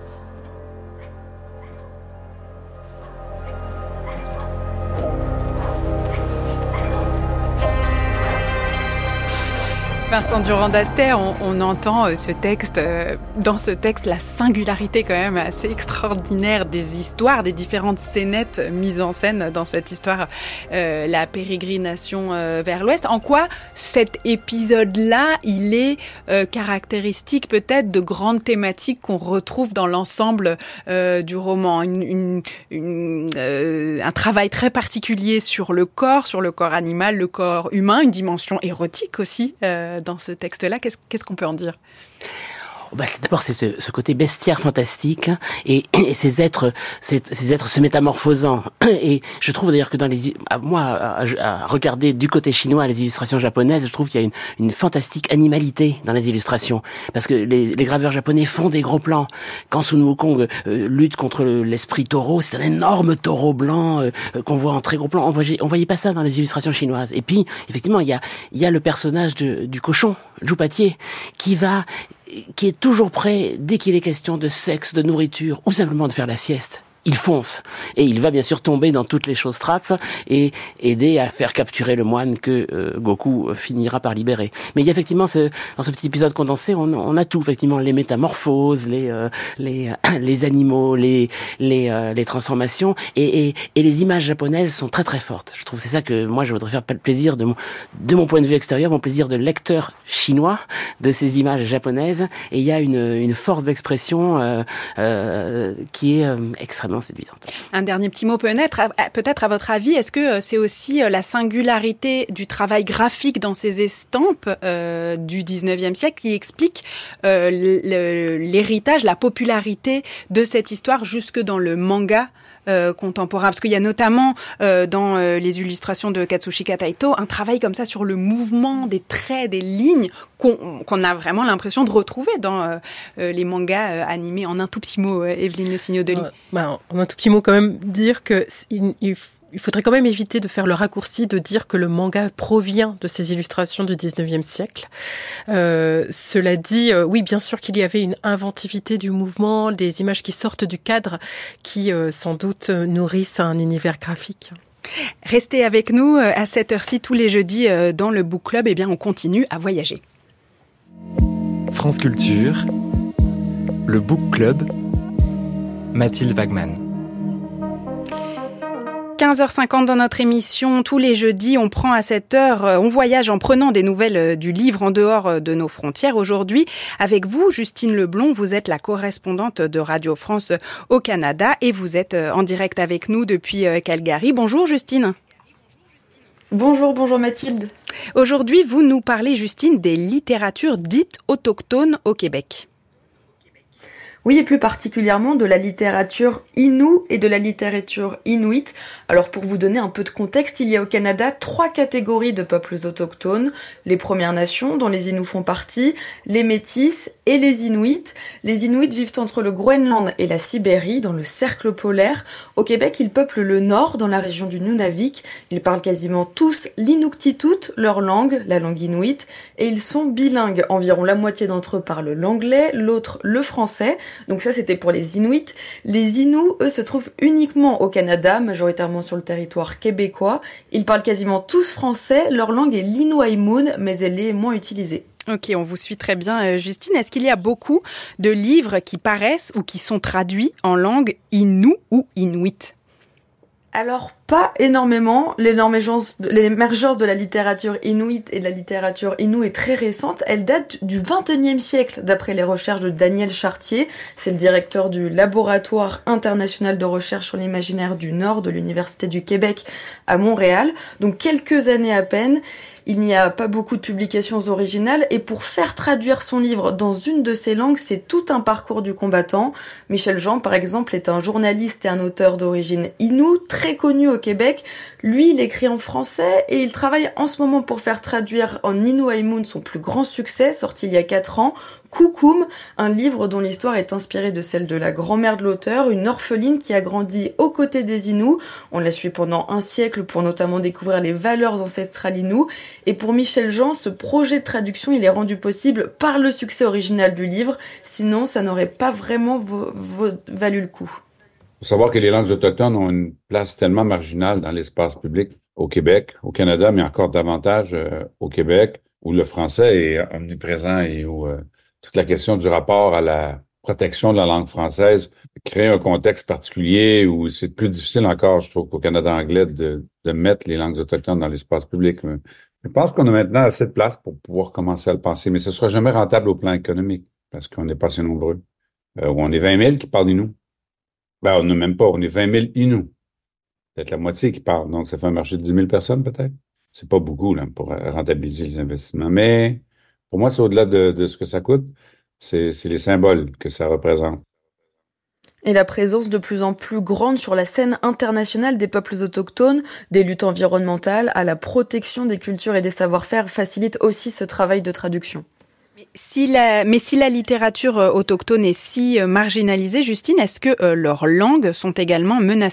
Vincent Durand-Aster, on entend ce texte, dans ce texte, la singularité quand même assez extraordinaire des histoires, des différentes scénettes mises en scène dans cette histoire, la pérégrination vers l'Ouest. En quoi cet épisode-là, il est caractéristique peut-être de grandes thématiques qu'on retrouve dans l'ensemble du roman, un travail très particulier sur le corps animal, le corps humain, une dimension érotique aussi dans ce texte-là. Qu'est-ce qu'on peut en dire ? D'abord, c'est ce côté bestiaire fantastique et ces êtres se métamorphosant. Et je trouve d'ailleurs que à regarder du côté chinois les illustrations japonaises, je trouve qu'il y a une fantastique animalité dans les illustrations. Parce que les graveurs japonais font des gros plans. Quand Sun Wukong lutte contre l'esprit taureau, c'est un énorme taureau blanc qu'on voit en très gros plan. On voyait pas ça dans les illustrations chinoises. Et puis, effectivement, il y a le personnage du cochon, Zhu Patier, qui est toujours prêt, dès qu'il est question de sexe, de nourriture, ou simplement de faire la sieste. Il fonce. Et il va bien sûr tomber dans toutes les choses trappes et aider à faire capturer le moine que Goku finira par libérer. Mais il y a effectivement dans ce petit épisode condensé, on a tout, effectivement, les métamorphoses, les animaux, les transformations et les images japonaises sont très très fortes. Je trouve c'est ça que moi je voudrais faire plaisir de mon point de vue extérieur, mon plaisir de lecteur chinois de ces images japonaises. Et il y a une force d'expression qui est extrêmement séduisante. Un dernier petit mot peut-être à votre avis, est-ce que c'est aussi la singularité du travail graphique dans ces estampes du 19e siècle qui explique l'héritage, la popularité de cette histoire jusque dans le manga contemporain, parce qu'il y a notamment dans les illustrations de Katsushika Taito un travail comme ça sur le mouvement des traits, des lignes qu'on a vraiment l'impression de retrouver dans les mangas animés. En un tout petit mot, Evelyne Le Signodoli. En un tout petit mot quand même dire que il faudrait quand même éviter de faire le raccourci de dire que le manga provient de ces illustrations du 19e siècle. Cela dit, oui, bien sûr qu'il y avait une inventivité du mouvement, des images qui sortent du cadre, qui sans doute nourrissent un univers graphique. Restez avec nous à cette heure-ci tous les jeudis dans le Book Club. Eh bien, on continue à voyager. France Culture, le Book Club, Mathilde Wagman. 15h50 dans notre émission. Tous les jeudis, on prend à cette heure, on voyage en prenant des nouvelles du livre en dehors de nos frontières. Aujourd'hui, avec vous, Justine Leblond, vous êtes la correspondante de Radio France au Canada et vous êtes en direct avec nous depuis Calgary. Bonjour Justine. Bonjour Mathilde. Aujourd'hui, vous nous parlez, Justine, des littératures dites autochtones au Québec. Oui, et plus particulièrement de la littérature Innu et de la littérature Inuit. Alors pour vous donner un peu de contexte, il y a au Canada 3 catégories de peuples autochtones. Les Premières Nations, dont les Inuits font partie, les Métis et les Inuits. Les Inuits vivent entre le Groenland et la Sibérie, dans le cercle polaire. Au Québec, ils peuplent le nord, dans la région du Nunavik. Ils parlent quasiment tous l'Inuktitut, leur langue, la langue inuite, et ils sont bilingues. Environ la moitié d'entre eux parlent l'anglais, l'autre le français. Donc ça, c'était pour les Inuits. Les Inuits, eux, se trouvent uniquement au Canada, majoritairement sur le territoire québécois. Ils parlent quasiment tous français. Leur langue est l'Inuaimun, mais elle est moins utilisée. Ok, on vous suit très bien, Justine. Est-ce qu'il y a beaucoup de livres qui paraissent ou qui sont traduits en langue Innu ou Inuit ? Alors, pas énormément. L'émergence de la littérature inuite et de la littérature Innu est très récente. Elle date du XXIe siècle, d'après les recherches de Daniel Chartier. C'est le directeur du Laboratoire international de recherche sur l'imaginaire du Nord de l'Université du Québec à Montréal. Donc, quelques années à peine. Il n'y a pas beaucoup de publications originales et pour faire traduire son livre dans une de ces langues, c'est tout un parcours du combattant. Michel Jean, par exemple, est un journaliste et un auteur d'origine Innu, très connu au Québec. Lui, il écrit en français et il travaille en ce moment pour faire traduire en Inuaimun son plus grand succès, sorti il y a 4 ans, Kukum, un livre dont l'histoire est inspirée de celle de la grand-mère de l'auteur, une orpheline qui a grandi aux côtés des Inuits. On la suit pendant un siècle pour notamment découvrir les valeurs ancestrales Inuits. Et pour Michel Jean, ce projet de traduction, il est rendu possible par le succès original du livre. Sinon, ça n'aurait pas vraiment valu le coup. Il faut savoir que les langues autochtones ont une place tellement marginale dans l'espace public au Québec, au Canada, mais encore davantage au Québec, où le français est omniprésent et où toute la question du rapport à la protection de la langue française crée un contexte particulier où c'est plus difficile encore, je trouve, qu'au Canada anglais de mettre les langues autochtones dans l'espace public. Mais je pense qu'on a maintenant assez de place pour pouvoir commencer à le penser, mais ce sera jamais rentable au plan économique parce qu'on n'est pas assez nombreux. On est 20 000 qui parlent Innu. Ben, on n'est même pas, on est 20 000 Innu. Peut-être la moitié qui parlent, donc ça fait un marché de 10 000 personnes peut-être. C'est pas beaucoup là pour rentabiliser les investissements, mais pour moi, c'est au-delà de ce que ça coûte. C'est les symboles que ça représente. Et la présence de plus en plus grande sur la scène internationale des peuples autochtones, des luttes environnementales, à la protection des cultures et des savoir-faire facilite aussi ce travail de traduction. Mais si la littérature autochtone est si marginalisée, Justine, est-ce que leurs langues sont également menacées ?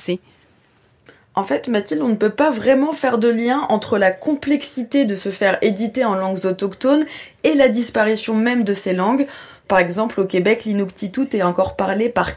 En fait, Mathilde, on ne peut pas vraiment faire de lien entre la complexité de se faire éditer en langues autochtones et la disparition même de ces langues. Par exemple, au Québec, l'Inuktitut est encore parlé par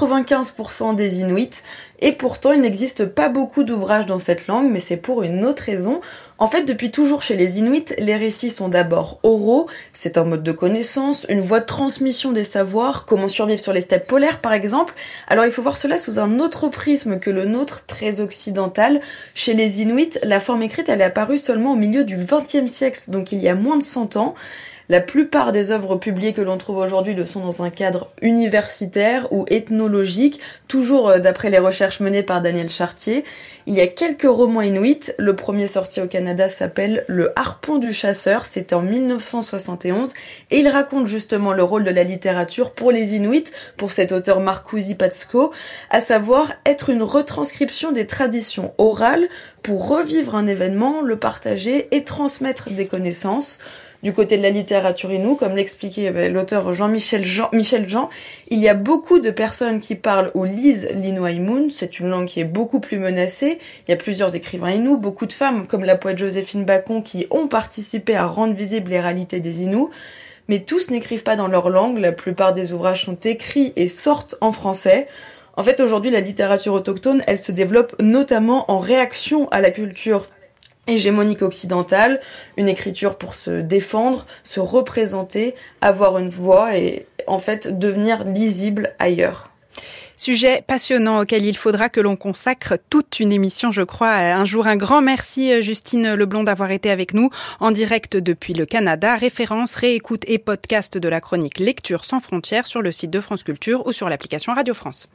95% des Inuits, et pourtant il n'existe pas beaucoup d'ouvrages dans cette langue, mais c'est pour une autre raison. En fait, depuis toujours chez les Inuits, les récits sont d'abord oraux, c'est un mode de connaissance, une voie de transmission des savoirs, comment survivre sur les steppes polaires par exemple. Alors il faut voir cela sous un autre prisme que le nôtre, très occidental. Chez les Inuits, la forme écrite elle est apparue seulement au milieu du XXe siècle, donc il y a moins de 100 ans. La plupart des œuvres publiées que l'on trouve aujourd'hui le sont dans un cadre universitaire ou ethnologique, toujours d'après les recherches menées par Daniel Chartier. Il y a quelques romans inuits. Le premier sorti au Canada s'appelle Le Harpon du chasseur, c'était en 1971, et il raconte justement le rôle de la littérature pour les Inuits, pour cet auteur Markusi Patsko, à savoir être une retranscription des traditions orales pour revivre un événement, le partager et transmettre des connaissances. Du côté de la littérature inoue, comme l'expliquait l'auteur Michel Jean, il y a beaucoup de personnes qui parlent ou lisent l'Inuaimun, c'est une langue qui est beaucoup plus menacée. Il y a plusieurs écrivains inous, beaucoup de femmes, comme la poète Joséphine Bacon, qui ont participé à rendre visibles les réalités des Inuits. Mais tous n'écrivent pas dans leur langue, la plupart des ouvrages sont écrits et sortent en français. En fait, aujourd'hui, la littérature autochtone, elle se développe notamment en réaction à la culture hégémonique occidentale, une écriture pour se défendre, se représenter, avoir une voix et en fait devenir lisible ailleurs. Sujet passionnant auquel il faudra que l'on consacre toute une émission, je crois, un jour. Un grand merci, Justine Leblond, d'avoir été avec nous en direct depuis le Canada. Référence, réécoute et podcast de la chronique Lecture sans frontières sur le site de France Culture ou sur l'application Radio France.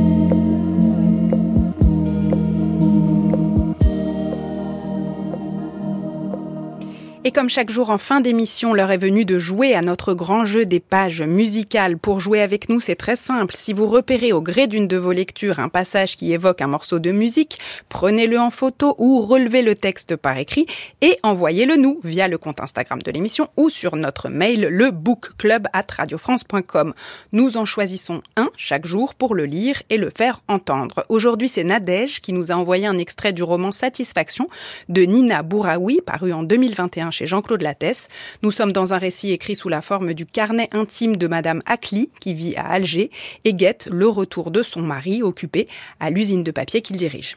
Et comme chaque jour en fin d'émission, l'heure est venue de jouer à notre grand jeu des pages musicales. Pour jouer avec nous, c'est très simple. Si vous repérez au gré d'une de vos lectures un passage qui évoque un morceau de musique, prenez-le en photo ou relevez le texte par écrit et envoyez-le nous via le compte Instagram de l'émission ou sur notre mail lebookclub@radiofrance.com. Nous en choisissons un chaque jour pour le lire et le faire entendre. Aujourd'hui, c'est Nadège qui nous a envoyé un extrait du roman Satisfaction de Nina Bouraoui, paru en 2021 chez Jean-Claude Lattès. Nous sommes dans un récit écrit sous la forme du carnet intime de Madame Akli, qui vit à Alger et guette le retour de son mari occupé à l'usine de papier qu'il dirige.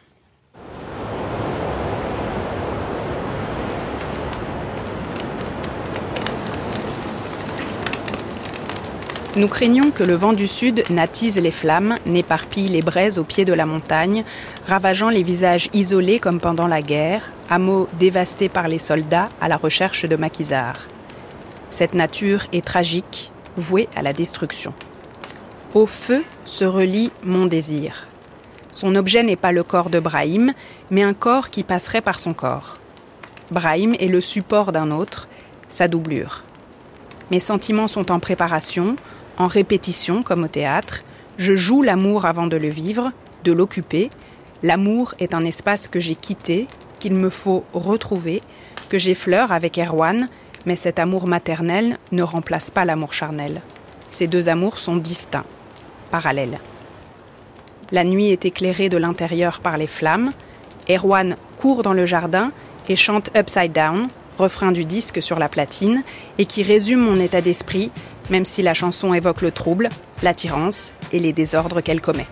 Nous craignons que le vent du sud n'attise les flammes, n'éparpille les braises au pied de la montagne, ravageant les visages isolés comme pendant la guerre, hameaux dévastés par les soldats à la recherche de maquisards. Cette nature est tragique, vouée à la destruction. Au feu se relie mon désir. Son objet n'est pas le corps de Brahim, mais un corps qui passerait par son corps. Brahim est le support d'un autre, sa doublure. Mes sentiments sont en préparation, en répétition comme au théâtre. Je joue l'amour avant de le vivre, de l'occuper. L'amour est un espace que j'ai quitté, qu'il me faut retrouver, que j'effleure avec Erwan, mais cet amour maternel ne remplace pas l'amour charnel. Ces deux amours sont distincts, parallèles. La nuit est éclairée de l'intérieur par les flammes. Erwan court dans le jardin et chante Upside Down, refrain du disque sur la platine, et qui résume mon état d'esprit, même si la chanson évoque le trouble, l'attirance et les désordres qu'elle commet.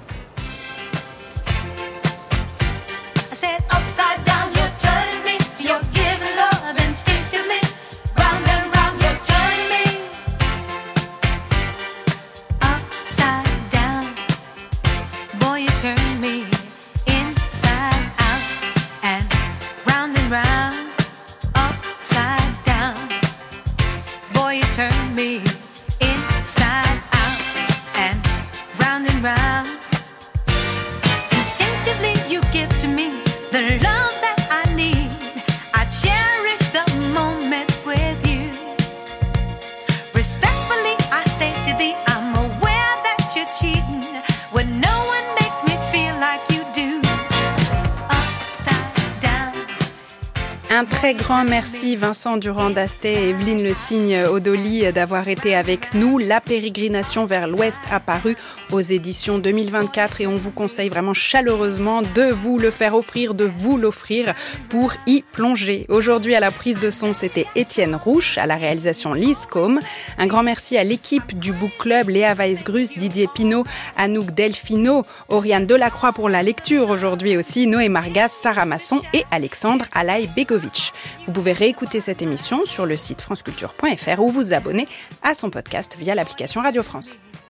Respectfully, I say to thee, I'm aware that you're cheating when no one makes me feel like you do. Upside down. Un très grand merci Vincent Durand-Dastet et Evelyne Le Cygne Odoli d'avoir été avec nous. La pérégrination vers l'Ouest a paru aux éditions 2024 et on vous conseille vraiment chaleureusement de vous le faire offrir, de vous l'offrir pour y plonger. Aujourd'hui à la prise de son, c'était Étienne Rouche, à la réalisation Lise Combe. Un grand merci à l'équipe du Book Club, Léa Weisgrus, Didier Pinault, Anouk Delfino, Oriane Delacroix pour la lecture aujourd'hui aussi, Noé Margas, Sarah Masson et Alexandre Alaï-Begovic. Vous pouvez réécouter cette émission sur le site franceculture.fr ou vous abonner à son podcast via l'application Radio France.